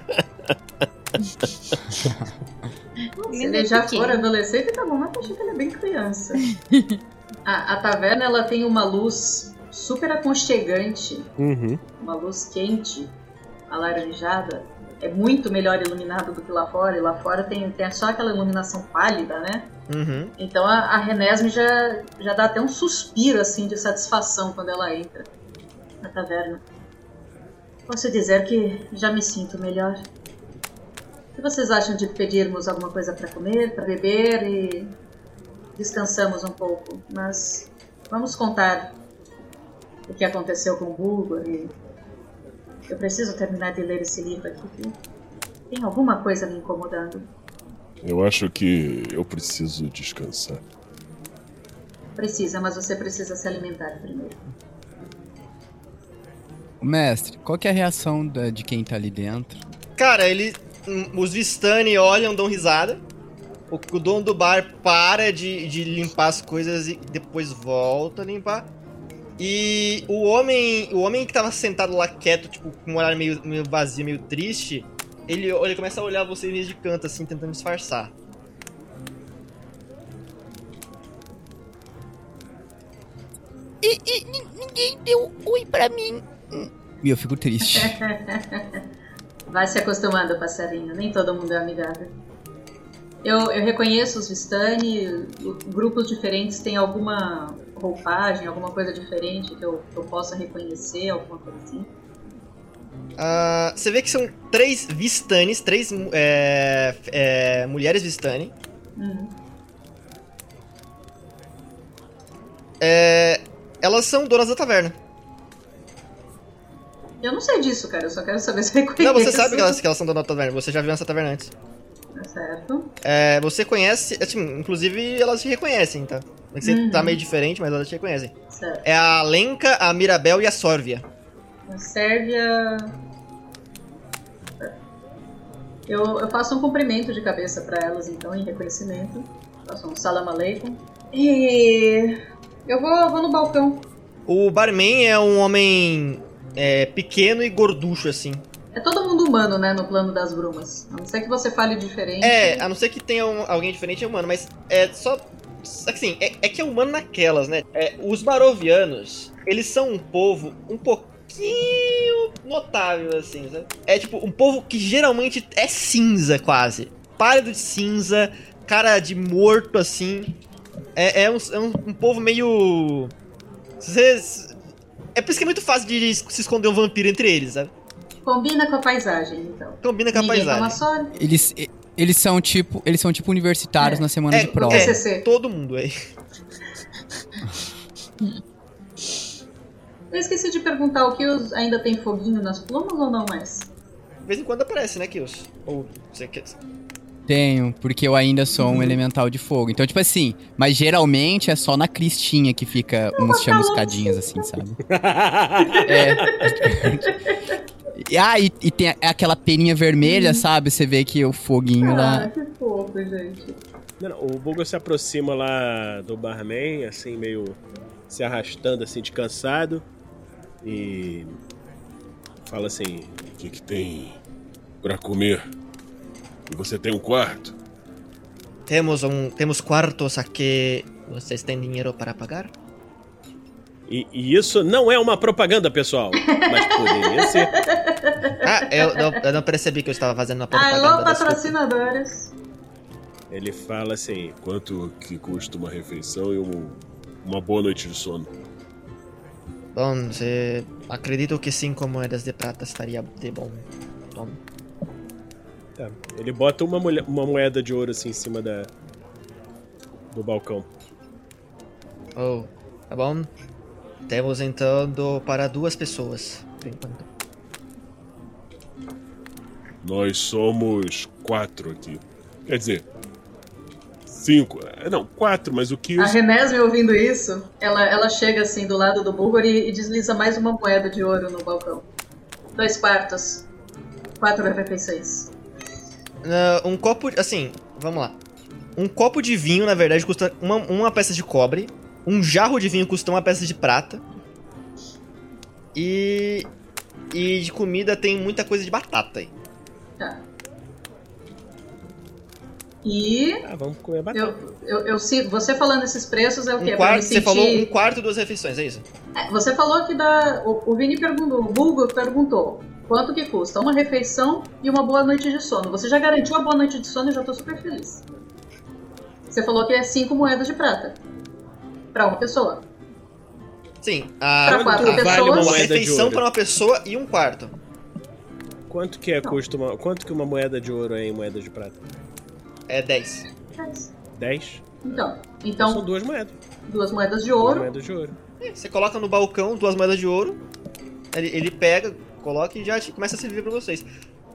Se ele já for adolescente, tá bom, mas eu achei que ele é bem criança. A taverna, ela tem uma luz super aconchegante. Uma luz quente, alaranjada. É muito melhor iluminado do que lá fora. E lá fora tem só aquela iluminação pálida, né? Então a Renesme já dá até um suspiro assim de satisfação quando ela entra na taverna. Posso dizer que já me sinto melhor. O que vocês acham de pedirmos alguma coisa para comer, para beber e descansamos um pouco? Mas vamos contar o que aconteceu com o Bulgur e eu preciso terminar de ler esse livro aqui. Tem alguma coisa me incomodando. Eu acho que eu preciso descansar. Precisa, mas você precisa se alimentar primeiro. Mestre, qual que é a reação de quem tá ali dentro? Cara, os Vistani olham, dão risada. O dono do bar para de limpar as coisas e depois volta a limpar. E o homem que tava sentado lá quieto, tipo, com um olhar meio vazio, meio triste, ele começa a olhar vocês meio de canto, assim, tentando disfarçar. E ninguém deu oi pra mim. E eu fico triste. Vai se acostumando, passarinho. Nem todo mundo é amigável. Eu reconheço os Vistani. Grupos diferentes têm alguma roupagem, alguma coisa diferente que eu possa reconhecer, alguma coisa assim. Você vê que são 3 Vistanis, 3 mulheres Vistani. Elas são donas da taverna. Eu não sei disso, cara. Eu só quero saber se eu reconheço. Não, você sabe que elas são donas da taverna. Você já viu essa taverna antes. Certo. Você conhece... Assim, inclusive, elas te reconhecem, tá? Você tá meio diferente, mas elas te reconhecem. Certo. É a Lenka, a Mirabel e a Sórvia. A Sérvia... Eu faço um cumprimento de cabeça pra elas, então, em reconhecimento. Faço um salam aleikum. E... eu vou no balcão. O barman é um homem pequeno e gorducho, assim. É todo mundo humano, né, no plano das brumas. A não ser que você fale diferente. A não ser que tenha alguém diferente é humano, mas é só... Assim, é que é humano naquelas, né? Os barovianos, eles são um povo um pouquinho notável, assim, sabe? É tipo, um povo que geralmente é cinza, quase. Pálido de cinza, cara de morto, assim. É um povo meio... É por isso que é muito fácil de se esconder um vampiro entre eles, sabe? Combina com a paisagem, então. Combina com a paisagem. Eles são tipo universitários na semana de prova. Todo mundo aí. Eu esqueci de perguntar, o Kills ainda tem foguinho nas plumas ou não mais? De vez em quando aparece, né, Kills? Ou você quer... Tenho, porque eu ainda sou um elemental de fogo. Então, tipo assim, mas geralmente é só na cristinha que fica umas chamuscadinhas assim, sabe? E tem aquela peninha vermelha, sabe? Você vê que o foguinho lá... que fofo, gente. Não, o Bulgo se aproxima lá do barman, assim, meio se arrastando, assim, de cansado. E fala assim... O que tem pra comer? E você tem um quarto? Temos quartos aqui. Vocês têm dinheiro para pagar? E isso não é uma propaganda, pessoal. Mas poderia ser. Eu não percebi que eu estava fazendo uma propaganda. Alô, patrocinadores. Ele fala assim... Quanto que custa uma refeição e uma boa noite de sono? Bom, acredito que 5 moedas de prata estaria de bom. Tom. Tá. Ele bota uma moeda de ouro assim em cima do balcão. Oh, tá bom. Temos então para 2 pessoas, por enquanto. Nós somos 4 aqui. Quer dizer, 5. Não, 4, mas o que... A Renesme, ouvindo isso, ela chega assim do lado do Bulgor e desliza mais uma moeda de ouro no balcão. 2 quartos. 4 refeições. Um copo... Assim, vamos lá. Um copo de vinho, na verdade, custa uma peça de cobre. Um jarro de vinho custa 1 peça de prata. E de comida tem muita coisa de batata aí. Tá. E... vamos comer batata. Você falando esses preços é o quê? Você falou 1 quarto, 2 refeições, é isso? Você falou que o Vini perguntou, o Bulgo perguntou quanto que custa uma refeição e uma boa noite de sono. Você já garantiu a boa noite de sono e eu já tô super feliz. Você falou que é 5 moedas de prata. Pra uma pessoa. Sim. Pra 4 pessoas. Vale uma moeda refeição para uma pessoa e 1 quarto. Quanto que quanto que uma moeda de ouro é em moeda de prata? É 10. 10? Então são 2 moedas. 2 moedas de ouro. 2 moedas de ouro. Você coloca no balcão 2 moedas de ouro. Ele pega, coloca e já começa a servir pra vocês.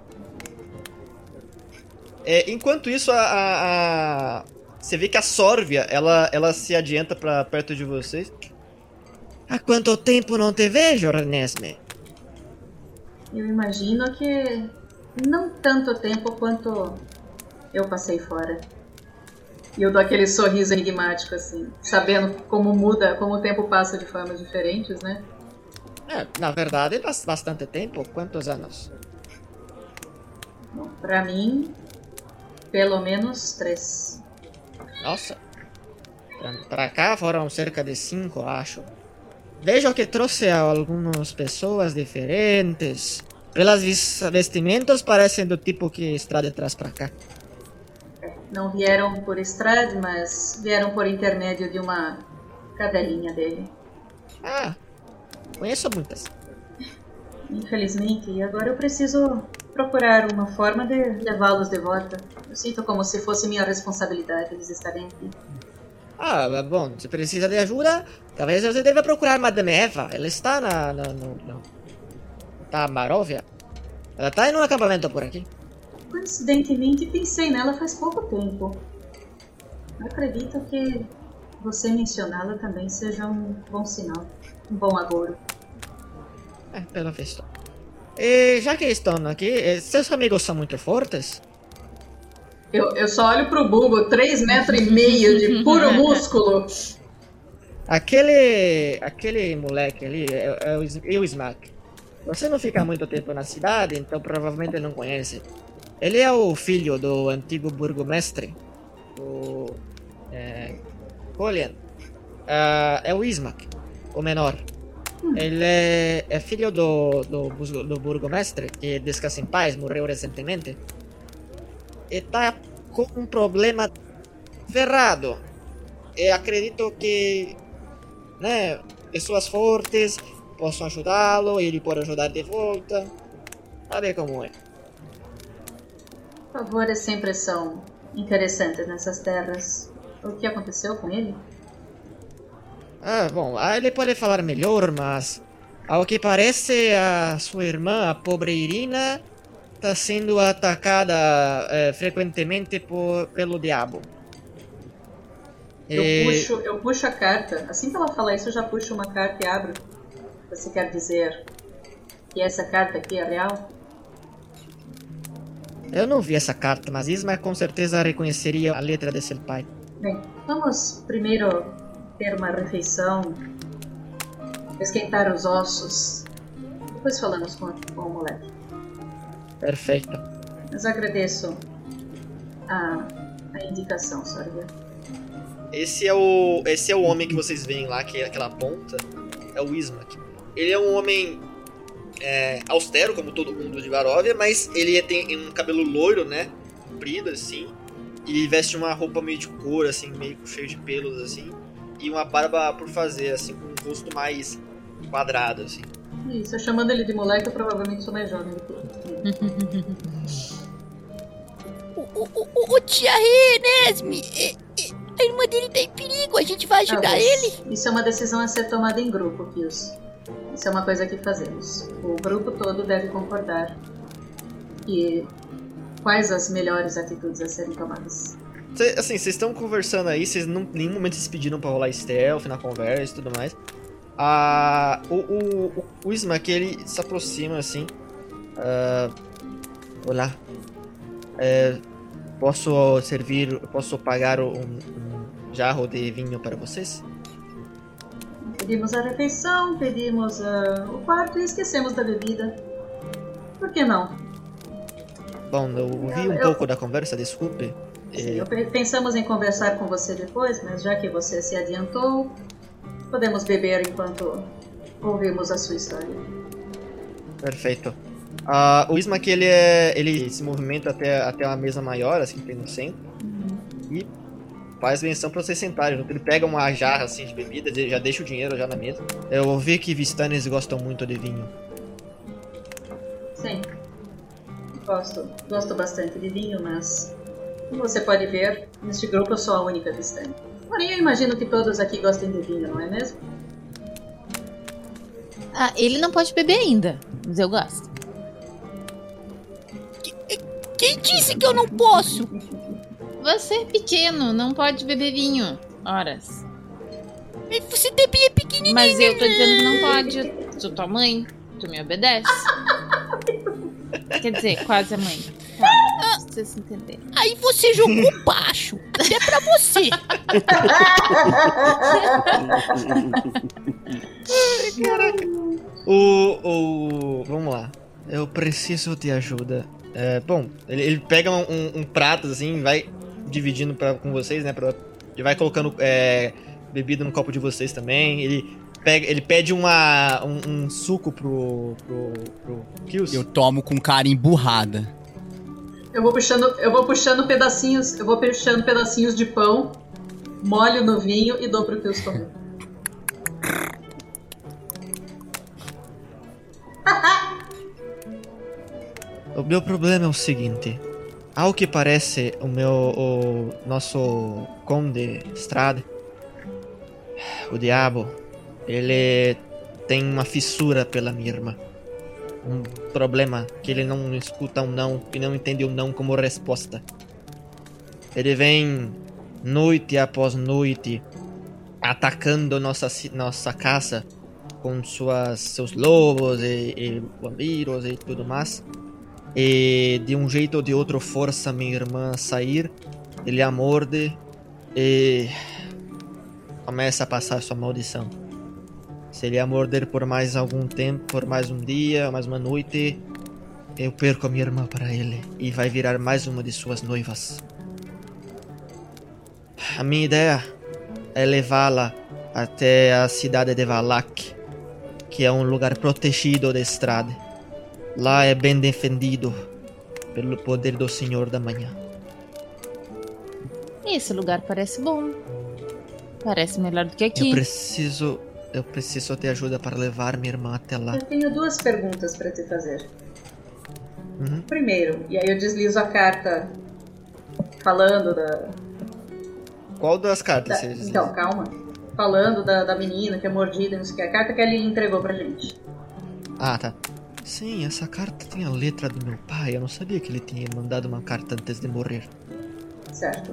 Enquanto isso, você vê que a Sórvia, ela se adianta pra perto de vocês. Há quanto tempo não te vejo, Renesme? Eu imagino que não tanto tempo quanto eu passei fora. E eu dou aquele sorriso enigmático, assim, sabendo como muda, como o tempo passa de formas diferentes, né? Na verdade, bastante tempo. Quantos anos? Bom, pra mim, pelo menos 3. Nossa. Pra cá foram cerca de 5, acho. Vejo que trouxe algumas pessoas diferentes. Pelas vestimentas parecem do tipo que está de trás pra cá. Não vieram por estrada, mas vieram por intermédio de uma cadelinha dele. Conheço muitas. Infelizmente, e agora eu preciso procurar uma forma de levá-los de volta. Eu sinto como se fosse minha responsabilidade eles estarem aqui. Bom, se precisa de ajuda, talvez você deva procurar Madame Eva. Ela está na Baróvia. Ela está em um acampamento por aqui. Coincidentemente, pensei nela faz pouco tempo. Acredito que você mencioná-la também seja um bom sinal. Um bom agouro. Pelo visto. E já que estão aqui, seus amigos são muito fortes? Eu só olho pro Bulbo, 3,5 metros de puro músculo. Aquele moleque ali é o Smack. Você não fica muito tempo na cidade, então provavelmente não conhece. Ele é o filho do antigo burgomestre, o Colin. É o Smack, o menor. Ele é filho do burgomestre, que descansa em paz, morreu recentemente. E tá com um problema ferrado. E acredito que, pessoas fortes possam ajudá-lo, ele pode ajudar de volta. Sabe como é? Favores sempre são interessantes nessas terras. O que aconteceu com ele? Bom, ele pode falar melhor, mas ao que parece a sua irmã, a pobre Irina, está sendo atacada frequentemente pelo diabo. Eu puxo a carta. Assim que ela fala isso, eu já puxo uma carta e abro. Você quer dizer que essa carta aqui é real? Eu não vi essa carta, mas Isma com certeza reconheceria a letra de seu pai. Bem, vamos primeiro ter uma refeição, esquentar os ossos. Depois falamos com o moleque. Perfeito. Mas agradeço a indicação, Sorga. Esse é o homem que vocês veem lá, que é aquela ponta. É o Ismak. Ele é um homem austero, como todo mundo de Baróvia, mas ele tem um cabelo loiro, né? Comprido, assim. E veste uma roupa meio de couro, assim, meio cheio de pelos, assim. E uma barba por fazer, assim, com um rosto mais quadrado, assim. Isso, chamando ele de moleque, eu provavelmente sou mais jovem do que ele. O tia Renesme, a irmã dele tá em perigo, a gente vai ajudar ele? Isso é uma decisão a ser tomada em grupo, Pius. Isso é uma coisa que fazemos. O grupo todo deve concordar. E quais as melhores atitudes a serem tomadas? Assim, vocês estão conversando aí, vocês em nenhum momento se pediram pra rolar stealth na conversa e tudo mais. O Smack, ele se aproxima assim. Olá. Posso pagar um jarro de vinho para vocês? Pedimos a refeição, pedimos o quarto e esquecemos da bebida. Por que não? Bom, eu ouvi um pouco da conversa, desculpe. Sim, pensamos em conversar com você depois, mas já que você se adiantou, podemos beber enquanto ouvimos a sua história. Perfeito. O Smack, ele se movimenta até uma mesa maior, assim, que tem no centro, e faz menção pra vocês sentarem. Ele pega uma jarra, assim, de bebida, já deixa o dinheiro já na mesa. Eu ouvi que Vistanes gostam muito de vinho. Sim. Gosto bastante de vinho, mas como você pode ver, neste grupo eu sou a única Vistane. Porém, eu imagino que todos aqui gostem de vinho, não é mesmo? Ele não pode beber ainda, mas eu gosto. Quem disse que eu não posso? Você é pequeno, não pode beber vinho. Horas. Você também é pequenininho. Mas eu tô dizendo que não pode. Sou tua mãe, tu me obedece. Quer dizer, quase a mãe. Tá. vocês se entenderem. Aí você jogou baixo. Até pra você. Caraca. Vamos lá. Eu preciso de ajuda. Bom, ele pega um prato assim, vai dividindo com vocês, né? Ele vai colocando bebida no copo de vocês também. Ele pede um suco pro Kills. Eu tomo com cara emburrada. Eu vou puxando pedacinhos de pão, molho no vinho e dou pro Kills comer. O meu problema é o seguinte. Ao que parece, o nosso Conde Strade, o diabo, ele tem uma fissura pela minha irmã. Um problema que ele não escuta um não e não entende o não como resposta. Ele vem noite após noite atacando nossa casa com seus lobos e vampiros e tudo mais. E de um jeito ou de outro força minha irmã a sair. Ele a morde e começa a passar sua maldição. Se ele a morder por mais algum tempo, por mais um dia, mais uma noite, eu perco a minha irmã para ele e vai virar mais uma de suas noivas. A minha ideia é levá-la até a cidade de Valak, que é um lugar protegido de Strade. Lá é bem defendido pelo poder do Senhor da Manhã. Esse lugar parece bom. Parece melhor do que aqui. Eu preciso de ajuda para levar minha irmã até lá. Eu tenho 2 perguntas para te fazer. Primeiro, e aí eu deslizo a carta falando da... Qual das cartas? Então, calma. Falando da menina que é mordida, não sei o que. A carta que ele entregou pra gente. Ah, tá. Sim, essa carta tem a letra do meu pai. Eu não sabia que ele tinha mandado uma carta antes de morrer. Certo.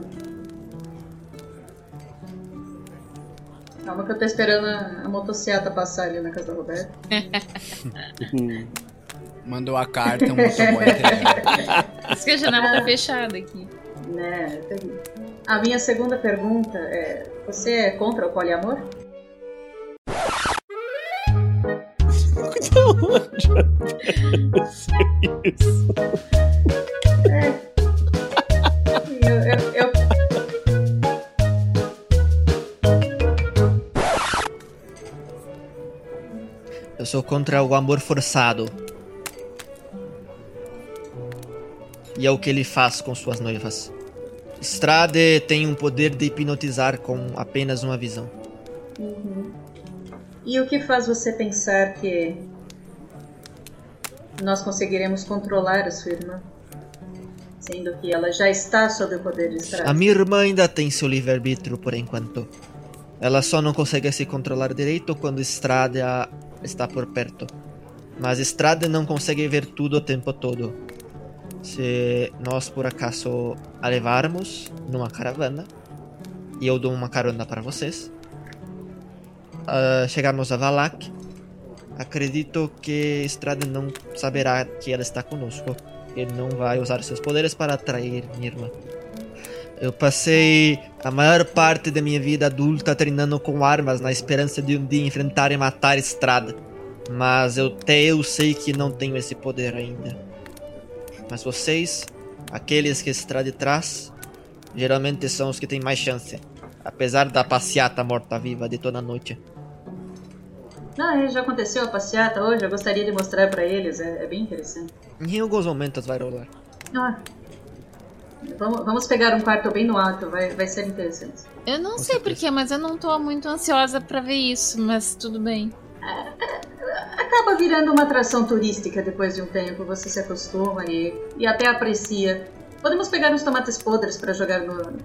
Calma que eu tô esperando a motocicleta passar ali na casa da Roberta. Mandou a carta, um motoboy entregou. Acho que a janela tá fechada aqui. Né, a minha segunda pergunta é: você é contra o poliamor? Isso. Eu sou contra o amor forçado. E é o que ele faz com suas noivas. Strade tem um poder de hipnotizar com apenas uma visão. E o que faz você pensar que nós conseguiremos controlar a sua irmã? Sendo que ela já está sob o poder de Strade. A minha irmã ainda tem seu livre-arbítrio por enquanto. Ela só não consegue se controlar direito quando Strade está por perto. Mas Strade não consegue ver tudo o tempo todo. Se nós por acaso a levarmos numa caravana, e eu dou uma carona para vocês, chegarmos a Valak, acredito que Strade não saberá que ela está conosco. Ele não vai usar seus poderes para atrair minha irmã. Eu passei a maior parte da minha vida adulta treinando com armas na esperança de um dia enfrentar e matar Strade. Mas eu sei que não tenho esse poder ainda. Mas vocês, aqueles que Strade traz, geralmente são os que têm mais chance. Apesar da passeata morta-viva de toda noite. Já aconteceu a passeata hoje, eu gostaria de mostrar pra eles, é bem interessante. Em alguns momentos vai rolar. Vamos pegar um quarto bem no alto, vai ser interessante. Eu não sei porquê, mas eu não tô muito ansiosa pra ver isso, mas tudo bem. Acaba virando uma atração turística depois de um tempo, você se acostuma e até aprecia. Podemos pegar uns tomates podres pra jogar no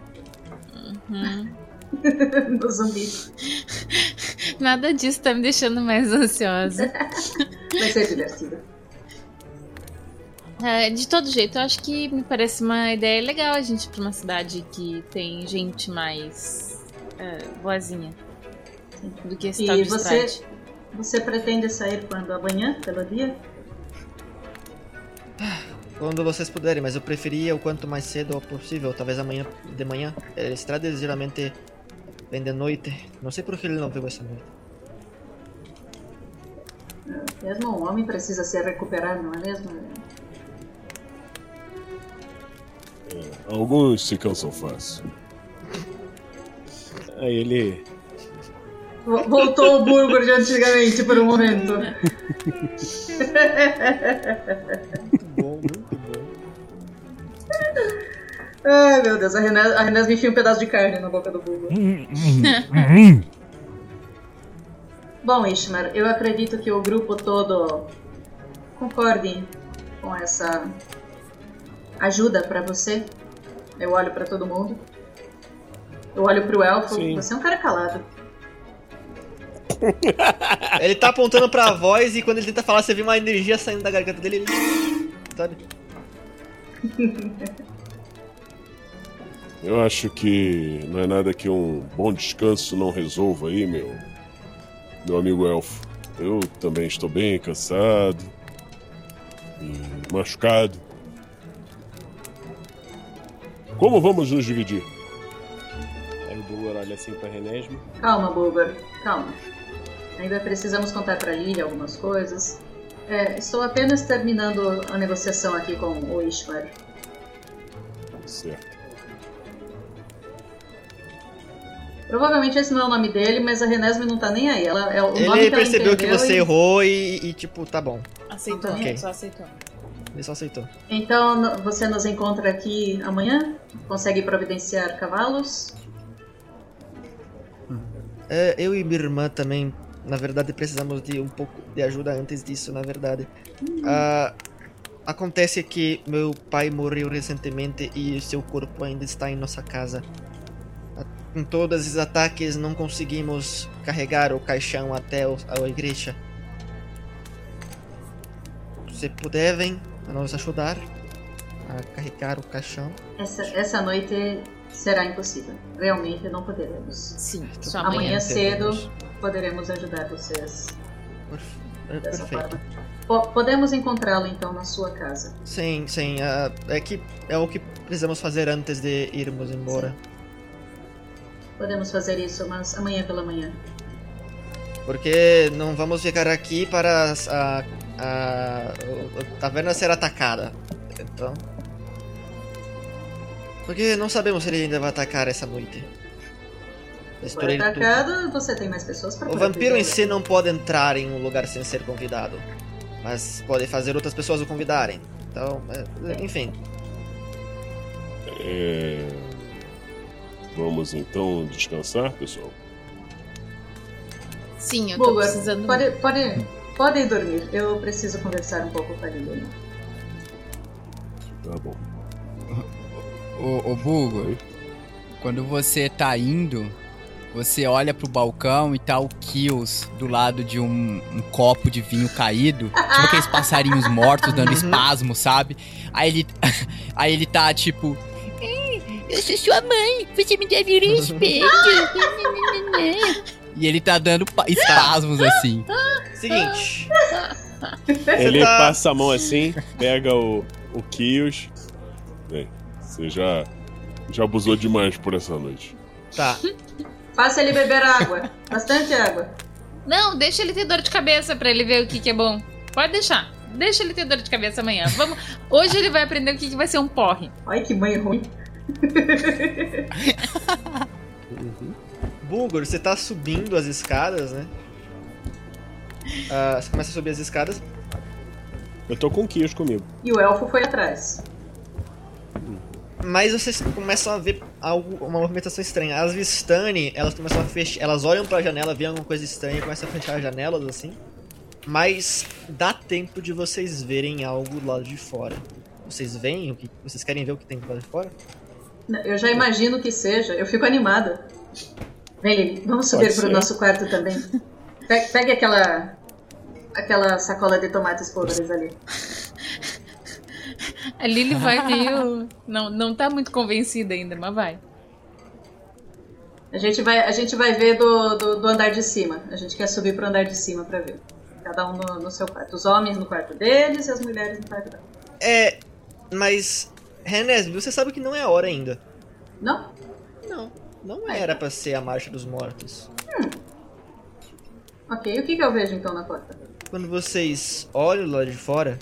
zumbi. Nada disso tá me deixando mais ansiosa. Vai ser divertido. De todo jeito, eu acho que me parece uma ideia legal a gente ir pra uma cidade que tem gente mais boazinha do que esse tal de Strade. Você pretende sair quando? Amanhã, pelo dia? Quando vocês puderem, mas eu preferia o quanto mais cedo possível, talvez amanhã de manhã. Estradas geralmente vem de noite. Não sei por que ele não veio essa noite. Mesmo um homem precisa se recuperar, não é mesmo? Alguns se cansam fácil. Aí ele... Voltou o Burger de antigamente por um momento. Muito bom. Ai, meu Deus, a Renés me enfia um pedaço de carne na boca do Burger. Bom, Ishmar, eu acredito que o grupo todo concorde com essa ajuda pra você. Eu olho pra todo mundo. Eu olho pro elfo. Sim. Você é um cara calado. Ele tá apontando pra voz e quando ele tenta falar, você vê uma energia saindo da garganta dele. Ele... sabe? Eu acho que não é nada que um bom descanso não resolva aí, meu amigo elfo. Eu também estou bem cansado e machucado. Como vamos nos dividir? Aí o Bulgar olha assim pra Renesme. Calma, Bulgar, calma. Ainda precisamos contar pra Lily algumas coisas. Estou apenas terminando a negociação aqui com o Ishmar. Certo. Provavelmente esse não é o nome dele, mas a Renesme não tá nem aí. O ele nome que percebeu que você errou e tipo, tá bom. Aceitou, okay. Só aceitou. Ele só aceitou. Então você nos encontra aqui amanhã? Consegue providenciar cavalos? Eu e minha irmã também, na verdade, precisamos de um pouco de ajuda antes disso, na verdade. Acontece que meu pai morreu recentemente e seu corpo ainda está em nossa casa. Com todos os ataques, não conseguimos carregar o caixão até a igreja. Se puderem nos ajudar a carregar o caixão. Essa noite será impossível. Realmente não poderemos. Sim, só amanhã cedo poderemos ajudar vocês. Dessa forma. Podemos encontrá-lo então na sua casa. Sim. É o que precisamos fazer antes de irmos embora. Sim. Podemos fazer isso, mas amanhã pela manhã. Porque não vamos ficar aqui para a taverna ser atacada. Então... porque não sabemos se ele ainda vai atacar essa noite. Se for atacado, você tem mais pessoas para... O vampiro em si não pode entrar em um lugar sem ser convidado. Mas pode fazer outras pessoas o convidarem. Então, enfim. Vamos então descansar, pessoal? Sim, eu tô precisando... Podem dormir. Eu preciso conversar um pouco com a Lily. Tá bom. Ô Bulgar, quando você tá indo, você olha pro balcão e tá o Kills do lado de um copo de vinho caído, tipo aqueles passarinhos mortos dando espasmo, sabe? Aí ele tá tipo... eu sou sua mãe, você me deve respeito. E ele tá dando espasmos assim. Seguinte. Ele passa a mão assim, pega o Kios. Bem, você já abusou demais por essa noite. Tá. Faça ele beber água. Bastante água. Não, deixa ele ter dor de cabeça pra ele ver o que é bom. Pode deixar. Deixa ele ter dor de cabeça amanhã. Vamos. Hoje ele vai aprender o que vai ser um porre. Ai, que mãe ruim. Bulgur, você tá subindo as escadas, né? Você começa a subir as escadas. Eu tô com o Kios comigo. E o elfo foi atrás. Mas vocês começam a ver uma movimentação estranha. As Vistani, elas começam a fechar. Elas olham pra janela, veem alguma coisa estranha e começam a fechar as janelas assim. Mas dá tempo de vocês verem algo do lado de fora. Vocês veem o que. Vocês querem ver o que tem do lado de fora? Eu já imagino que seja. Eu fico animada. Vem, Lily, vamos subir pro nosso quarto também. Pegue aquela sacola de tomates podres ali. A Lily vai meio... Não tá muito convencida ainda, mas vai. A gente vai ver do andar de cima. A gente quer subir pro andar de cima pra ver. Cada um no seu quarto. Os homens no quarto deles e as mulheres no quarto delas. Mas, Renesme, você sabe que não é a hora ainda. Não? Não era pra ser a Marcha dos Mortos. Ok, o que eu vejo então na porta? Quando vocês olham lá de fora,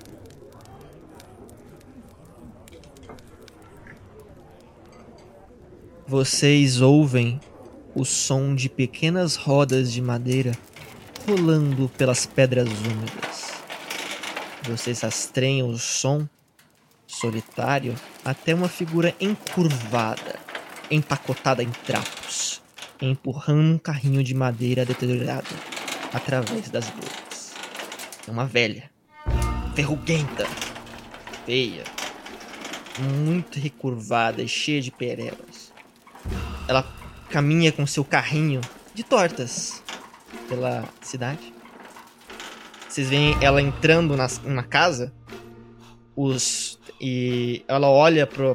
vocês ouvem o som de pequenas rodas de madeira rolando pelas pedras úmidas. Vocês rastreiam o som solitário até uma figura encurvada, empacotada em trapos, empurrando um carrinho de madeira deteriorado através das ruas. É uma velha, ferruguenta, feia, muito recurvada e cheia de perelas. Ela caminha com seu carrinho de tortas pela cidade. Vocês veem ela entrando na casa, e ela olha para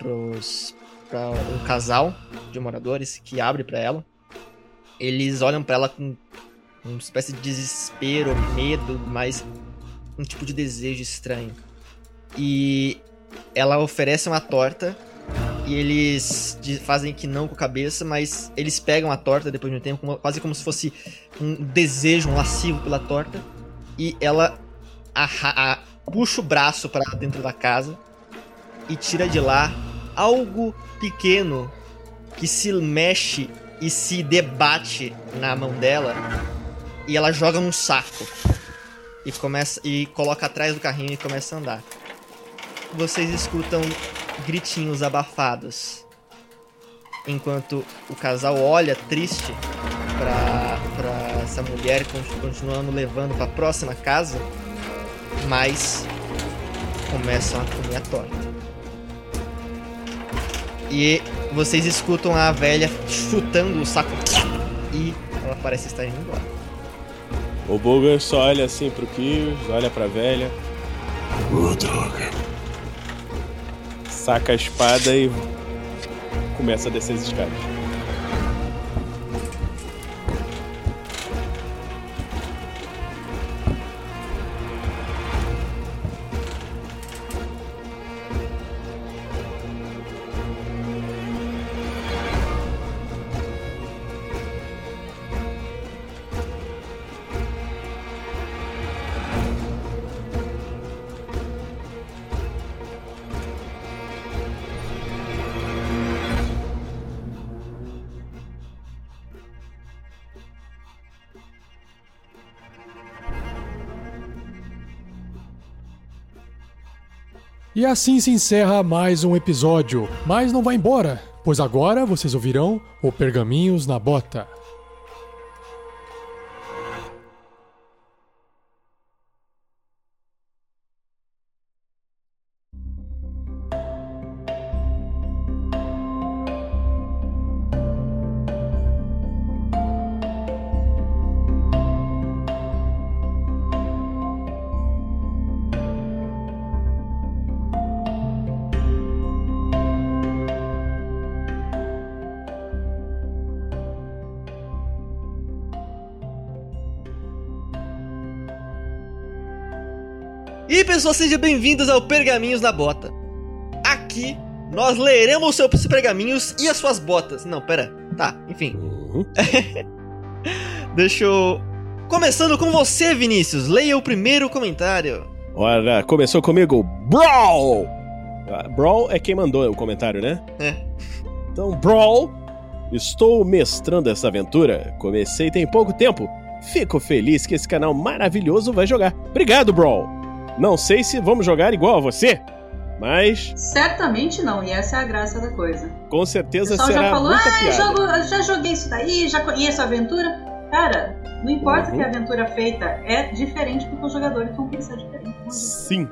um casal de moradores que abre para ela. Eles olham para ela com uma espécie de desespero, medo, mas um tipo de desejo estranho. E ela oferece uma torta e eles fazem que não com a cabeça, mas eles pegam a torta depois de um tempo, quase como se fosse um desejo, um lascivo pela torta. E ela puxa o braço para dentro da casa e tira de lá algo pequeno que se mexe e se debate na mão dela, e ela joga num saco e coloca atrás do carrinho e começa a andar. Vocês escutam gritinhos abafados enquanto o casal olha triste pra essa mulher continuando levando pra próxima casa, mas começam a comer a torta. E vocês escutam a velha chutando o saco e ela parece estar indo embora. O Bulgar só olha assim pro Kios, olha pra velha. Droga. Saca a espada e começa a descer as escadas. E assim se encerra mais um episódio. Mas não vai embora, pois agora vocês ouvirão o Pergaminhos na Bota. E pessoal, sejam bem-vindos ao Pergaminhos na Bota. Aqui nós leremos seus pergaminhos e as suas botas. Não, pera. Tá, enfim. Deixa eu... Começando com você, Vinícius. Leia o primeiro comentário. Ora, começou comigo, Brawl! Brawl é quem mandou o comentário, né? É. Então, Brawl, estou mestrando essa aventura. Comecei tem pouco tempo. Fico feliz que esse canal maravilhoso vai jogar. Obrigado, Brawl. Não sei se vamos jogar igual a você, mas... Certamente não, e essa é a graça da coisa. Com certeza será já falou, muita piada. Já joguei isso daí, já conheço a aventura. Cara, não importa que a aventura feita é diferente porque os jogadores vão pensar diferente. Sim.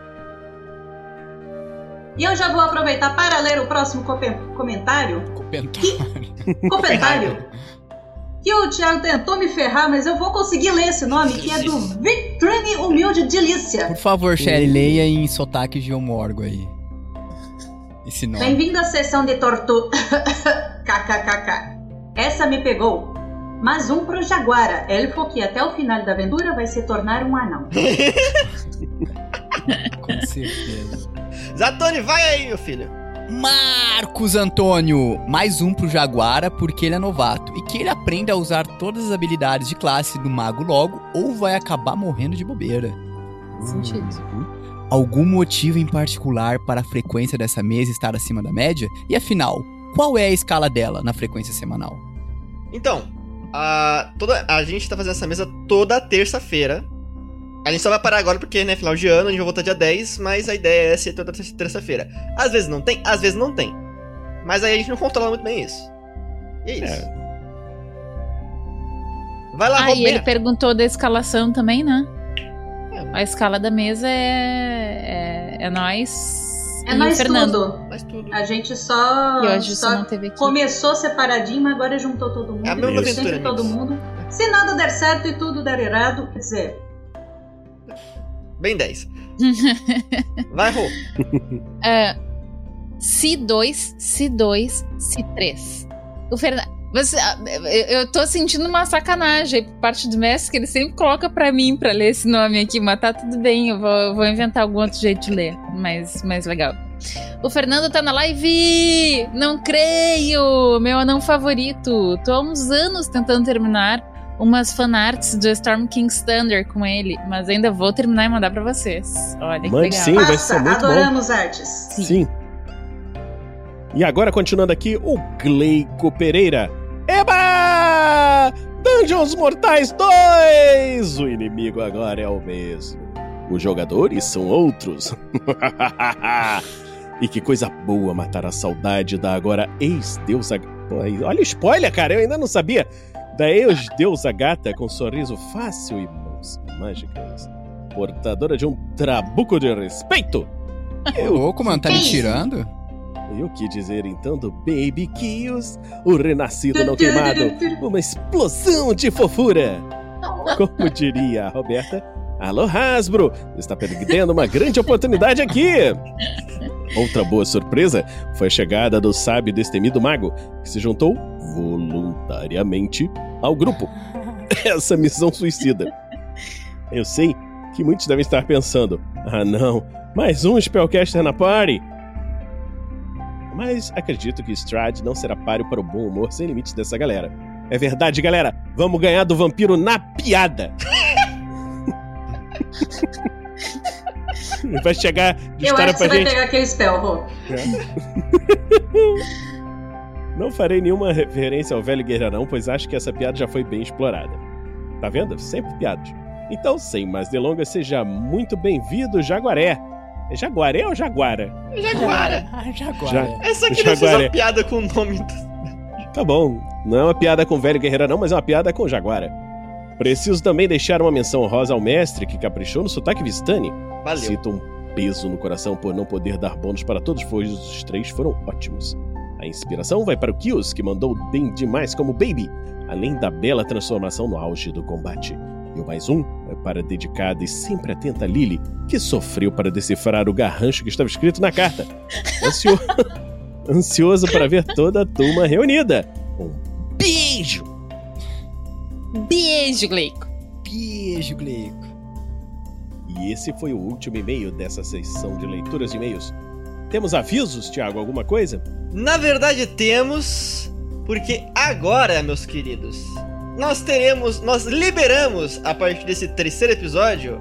E eu já vou aproveitar para ler o próximo comentário. Comentário. Que o Thiago tentou me ferrar, mas eu vou conseguir ler esse nome, que é do Victrine Humilde Delícia. Por favor, Sherry, leia em sotaque geomorgo aí. Esse nome. Bem-vindo à sessão de tortura. KKKK. Essa me pegou. Mas um pro Jaguara, elfo que até o final da aventura vai se tornar um anão. Com certeza. Zatoni, vai aí, meu filho. Marcos Antônio, mais um pro Jaguara porque ele é novato e que ele aprenda a usar todas as habilidades de classe do mago logo ou vai acabar morrendo de bobeira. Sentido. Algum motivo em particular para a frequência dessa mesa estar acima da média? E afinal, qual é a escala dela na frequência semanal? Então, a gente tá fazendo essa mesa toda terça-feira. A gente só vai parar agora porque, né, final de ano, a gente vai voltar dia 10, mas a ideia é ser toda terça-feira. Às vezes não tem, às vezes não tem. Mas aí a gente não controla muito bem isso. E é isso. Vai lá, e ele perguntou da escalação também, né? A escala da mesa é nós. É nós Fernando. Tudo. A gente só, e hoje só não teve aqui. Começou separadinho, mas agora juntou todo mundo. É a mesma aventura, sempre todo mundo. Se nada der certo e tudo der errado, quer dizer... Bem 10. Vai, Rô. C2, C3. O Fernando... eu tô sentindo uma sacanagem por parte do mestre, que ele sempre coloca pra mim pra ler esse nome aqui, mas tá tudo bem, eu vou inventar algum outro jeito de ler, mais legal. O Fernando tá na live! Não creio! Meu anão favorito. Tô há uns anos tentando terminar umas fanarts do Storm King's Thunder com ele, mas ainda vou terminar e mandar pra vocês. Olha que legal. Sim, vai ser muito adoramos bom. Artes. Sim. E agora, continuando aqui, o Gleico Pereira. Eba! Dungeons Mortais 2! O inimigo agora é o mesmo. Os jogadores são outros. E que coisa boa matar a saudade da agora ex-deusa... Olha o spoiler, cara, eu ainda não sabia. Da ex-deusa gata com sorriso fácil e mãos mágicas. Portadora de um trabuco de respeito. Louco, mano, tá me tirando? Eu quis dizer então do Baby Kills, o renascido não queimado, uma explosão de fofura. Como diria a Roberta, alô Hasbro, está perdendo uma grande oportunidade aqui. Outra boa surpresa foi a chegada do sábio e destemido mago, que se juntou voluntariamente ao grupo. Essa missão suicida. Eu sei que muitos devem estar pensando, não, mais um Spellcaster na party. Mas acredito que Strahd não será páreo para o bom humor sem limites dessa galera. É verdade, galera. Vamos ganhar do vampiro na piada. Vai chegar de Eu história acho que pra você gente. vai pegar aquele spell, Rô. Não farei nenhuma referência ao velho guerreirão, pois acho que essa piada já foi bem explorada. Tá vendo? Sempre piadas. Então, sem mais delongas, seja muito bem-vindo, Jaguaré. É Jaguaré ou Jaguara? Jaguara. Jaguara. É só que não fez uma piada com o nome. Tá bom. Não é uma piada com o velho guerreiro não, mas é uma piada com o Jaguara. Preciso também deixar uma menção honrosa ao mestre que caprichou no sotaque Vistani. Valeu. Sinto um peso no coração por não poder dar bônus para todos, pois os três foram ótimos. A inspiração vai para o Kills, que mandou bem demais como Baby, além da bela transformação no auge do combate. E o mais um é para a dedicada e sempre atenta Lily, que sofreu para decifrar o garrancho que estava escrito na carta. Ansioso para ver toda a turma reunida. Um beijo! Beijo, Gleico. Beijo, Gleico. E esse foi o último e-mail dessa sessão de leituras de e-mails. Temos avisos, Thiago? Alguma coisa? Na verdade temos, porque agora, meus queridos, nós liberamos, a partir desse terceiro episódio,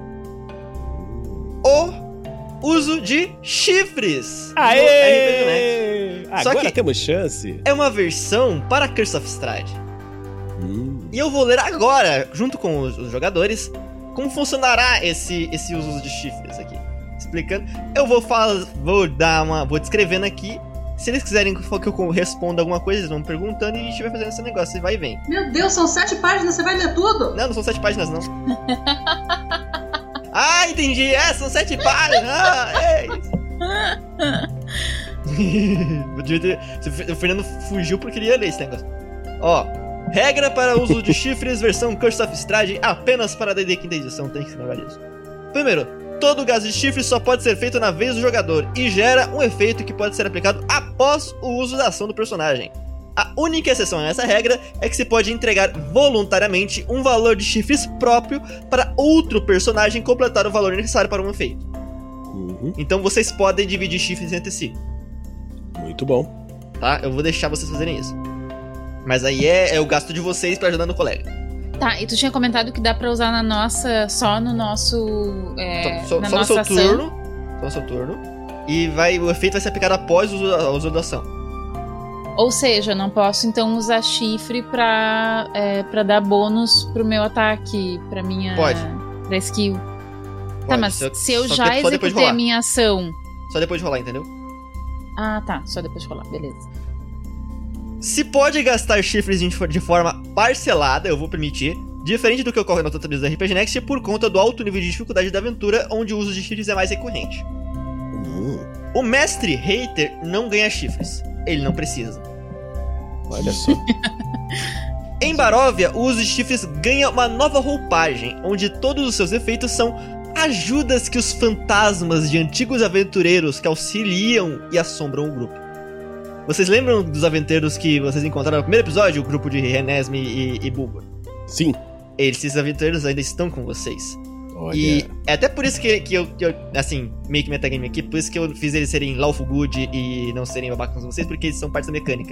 o uso de chifres. Aê! Só Agora que temos chance. é uma versão para Curse of Strahd. E eu vou ler agora, junto com os jogadores, como funcionará esse uso de chifres aqui. Explicando. Eu vou descrevendo aqui. Se eles quiserem que eu responda alguma coisa, eles vão perguntando e a gente vai fazendo esse negócio. Você vai e vem. Meu Deus, são 7 páginas, você vai ler tudo? Não são 7 páginas, não. Ah, entendi. São 7 páginas. É isso. O Fernando fugiu porque queria ler esse negócio. Ó, regra para uso de chifres, versão Curse of Strahd, apenas para D&D quinta edição. Tem que se lembrar disso. Primeiro, todo gasto de chifre só pode ser feito na vez do jogador e gera um efeito que pode ser aplicado após o uso da ação do personagem. A única exceção a essa regra é que se pode entregar voluntariamente um valor de chifres próprio para outro personagem completar o valor necessário para um efeito. Então vocês podem dividir chifres entre si. Muito bom. Tá? Eu vou deixar vocês fazerem isso. Mas aí é o gasto de vocês pra ajudar no colega. Tá, e tu tinha comentado que dá pra usar na nossa... Só no nosso... Só na no nossa seu ação. turno. Só no seu turno. E o efeito vai ser aplicado após o uso da ação. Ou seja, eu não posso então usar chifre pra dar bônus pro meu ataque, pra minha... Pode. Pra skill. Tá, Pode, mas se eu só já depois de executei rolar. a minha ação... Só depois de rolar, entendeu? Ah, tá. Só depois de rolar. Beleza. Se pode gastar chifres de forma parcelada, eu vou permitir. Diferente do que ocorre no tratado da RPG Next, por conta do alto nível de dificuldade da aventura, onde o uso de chifres é mais recorrente. O mestre hater não ganha chifres. Ele não precisa. Olha só. Em Baróvia, o uso de chifres ganha uma nova roupagem, onde todos os seus efeitos são ajudas que os fantasmas de antigos aventureiros que auxiliam e assombram o grupo. Vocês lembram dos aventureiros que vocês encontraram no primeiro episódio, o grupo de Renesme e Bulgur? Sim. Esses aventureiros ainda estão com vocês. Olha. E é até por isso que eu assim, meio que metagame aqui, por isso que eu fiz eles serem lawful good e não serem babacas com vocês, porque eles são parte da mecânica.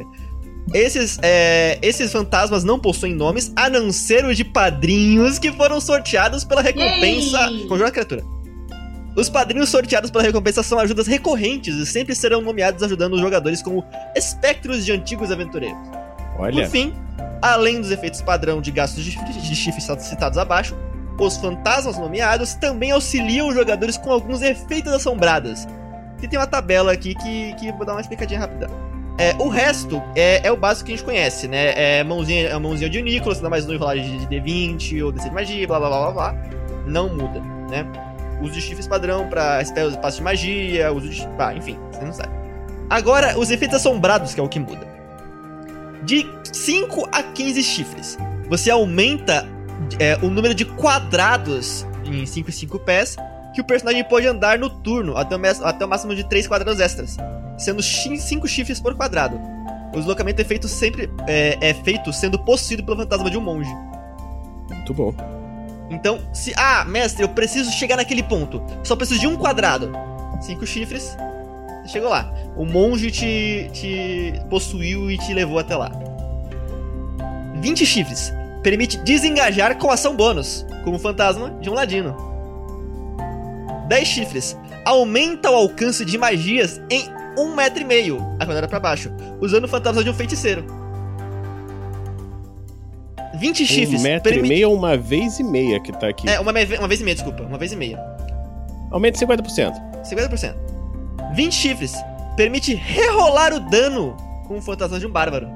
Esses fantasmas não possuem nomes, a não ser os de padrinhos que foram sorteados pela recompensa... Conjura a criatura. Os padrinhos sorteados pela recompensa são ajudas recorrentes e sempre serão nomeados ajudando os jogadores como espectros de antigos aventureiros. Olha. Por fim, além dos efeitos padrão de gastos de chifres citados abaixo, os fantasmas nomeados também auxiliam os jogadores com alguns efeitos assombrados. E tem uma tabela aqui que vou dar uma explicadinha rápida. O resto é o básico que a gente conhece, né? Mãozinha de Nicholas, dá mais no rolagem de D20 ou DC de magia, blá blá blá blá blá. Não muda, né? Uso de chifres padrão pra spells, passo de magia, uso de... enfim, você não sabe. Agora, os efeitos assombrados, que é o que muda. De 5 a 15 chifres, você aumenta o número de quadrados em 5 e 5 pés que o personagem pode andar no turno, até o máximo de 3 quadrados extras, sendo 5 chifres por quadrado. O deslocamento é feito feito sendo possuído pelo fantasma de um monge. Muito bom. Então, mestre, eu preciso chegar naquele ponto. Só preciso de um quadrado. 5 chifres. Você chegou lá. O monge te possuiu e te levou até lá. 20 chifres. Permite desengajar com ação bônus, como fantasma de um ladino. 10 chifres. Aumenta o alcance de magias em 1,5 metro, a quadrada pra baixo, usando o fantasma de um feiticeiro. 20 chifres. 1,5 metro ou 1,5 vez que tá aqui. Uma vez e meia, desculpa. 1,5 vez. Aumenta 50%. 50%. 20 chifres. Permite rerolar o dano com o fantasma de um bárbaro.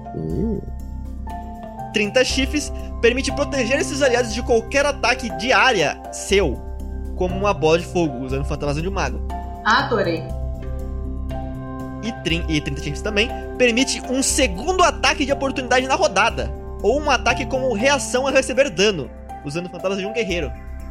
30 chifres. Permite proteger esses aliados de qualquer ataque de área seu, como uma bola de fogo, usando o fantasma de um mago. Adorei. E 30 chifres também. Permite um segundo ataque de oportunidade na rodada, ou um ataque como reação a receber dano, usando o fantasma de um guerreiro.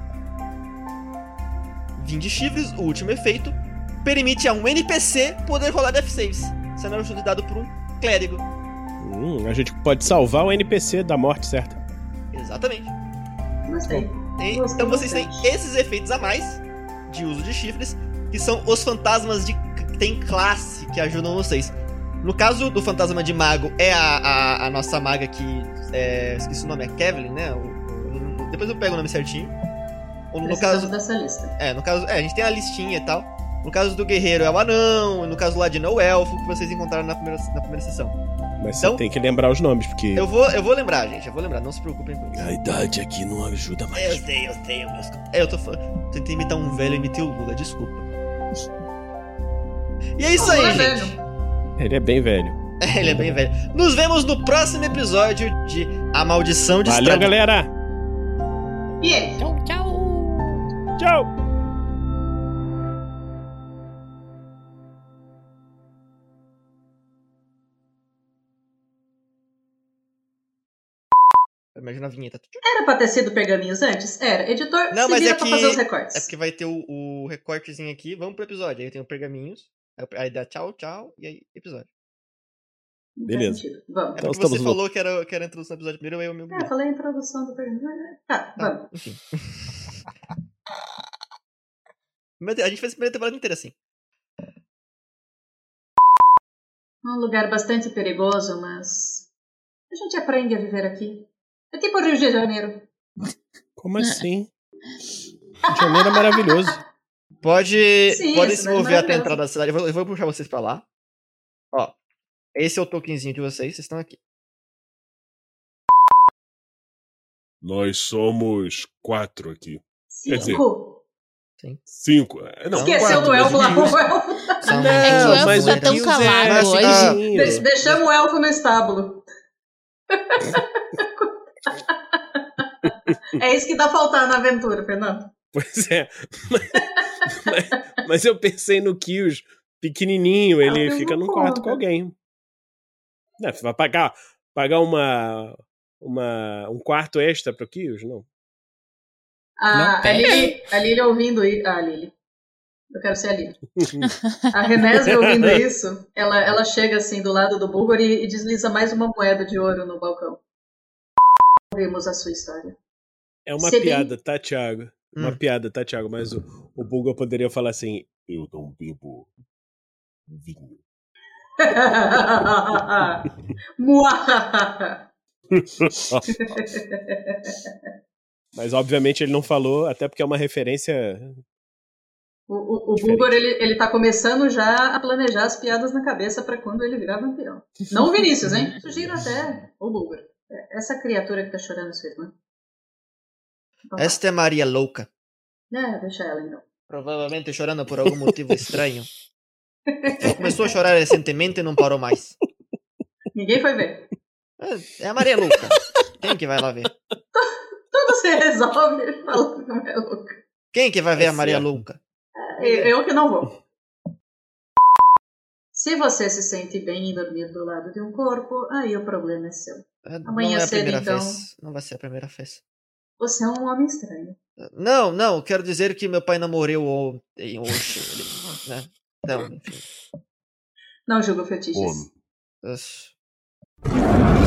20 chifres, o último efeito, permite a um NPC poder rolar death saves, sendo ajudado por um clérigo. A gente pode salvar o NPC da morte certa. Exatamente. Gostei. Então vocês têm esses efeitos a mais de uso de chifres, que são os fantasmas que tem classe que ajudam vocês. No caso do fantasma de mago, é a nossa maga que... esqueci o nome, é Kevlin, né? Depois eu pego o nome certinho. No caso dessa lista. No caso, a gente tem a listinha e tal. No caso do guerreiro é o anão, no caso do ladino é o elfo, que vocês encontraram na primeira sessão. Mas então, você tem que lembrar os nomes, porque... Eu vou lembrar, gente, não se preocupem com isso. A idade aqui não ajuda mais. Eu sei, tentei imitar um velho e imitei o Lula, desculpa. E é isso aí, gente. Ele é bem velho. Ele é bem velho. Nos vemos no próximo episódio de A Maldição de Valeu, galera! E aí? Tchau, tchau! Tchau! Imagina a vinheta. Era pra ter sido pergaminhos antes? Era. Editor, não, se mas vira pra fazer os recortes. É porque vai ter o recortezinho aqui. Vamos pro episódio. Aí tem o pergaminhos. Aí dá tchau, tchau. E aí, episódio. Beleza. Vamos. É porque você falou que era a introdução do episódio primeiro, aí eu me... eu falei a introdução do pergaminho. Tá, vamos. Enfim. A gente fez a primeira temporada inteira assim. Um lugar bastante perigoso, mas a gente aprende a viver aqui. É tipo o Rio de Janeiro. Como assim? Rio de Janeiro é maravilhoso. Pode Sim, se mover até a entrada da cidade. Eu vou puxar vocês pra lá. Ó, esse é o tokenzinho de vocês estão aqui. Nós somos 4 aqui. Quer dizer, 5? Não, Esqueceu 4, do elfo lá, o elfo. É que o elfo tá tão calado hoje. Deixamos o elfo no estábulo. É isso que tá faltando na aventura, Fernando. Pois é. Mas eu pensei no Kios pequenininho, ele fica num quarto com alguém. Não, vai pagar um quarto extra pro Kios? Não. A Lily ouvindo isso. Ah, Lily. Eu quero ser a Lily. A Renéslia ouvindo isso, ela chega assim do lado do Bulgor e desliza mais uma moeda de ouro no balcão. Ouvimos a sua história. É uma piada, tá, Thiago? Uma piada, tá, Thiago? Mas o Bulgor poderia falar assim: eu não bebo vinho. Mas obviamente ele não falou, até porque é uma referência. O Bulgor, ele tá começando já a planejar as piadas na cabeça pra quando ele virar vampirão. Não o Vinícius, hein? Sugiro até o Bulgor. Essa criatura que tá chorando, sua irmã. Então, esta é Maria Louca. Deixa ela então. Provavelmente chorando por algum motivo estranho. Começou a chorar recentemente e não parou mais. Ninguém foi ver. É a Maria Louca. Quem que vai lá ver? Tudo se resolve falando com a Maria Louca. Quem que vai ver a Maria Louca? Eu que não vou. Se você se sente bem em dormir do lado de um corpo, aí o problema é seu. Amanhã cedo, então. Não vai ser a primeira vez. Você é um homem estranho. Não, quero dizer que meu pai não morreu ontem, né? Não, enfim. Não julgo fetiches.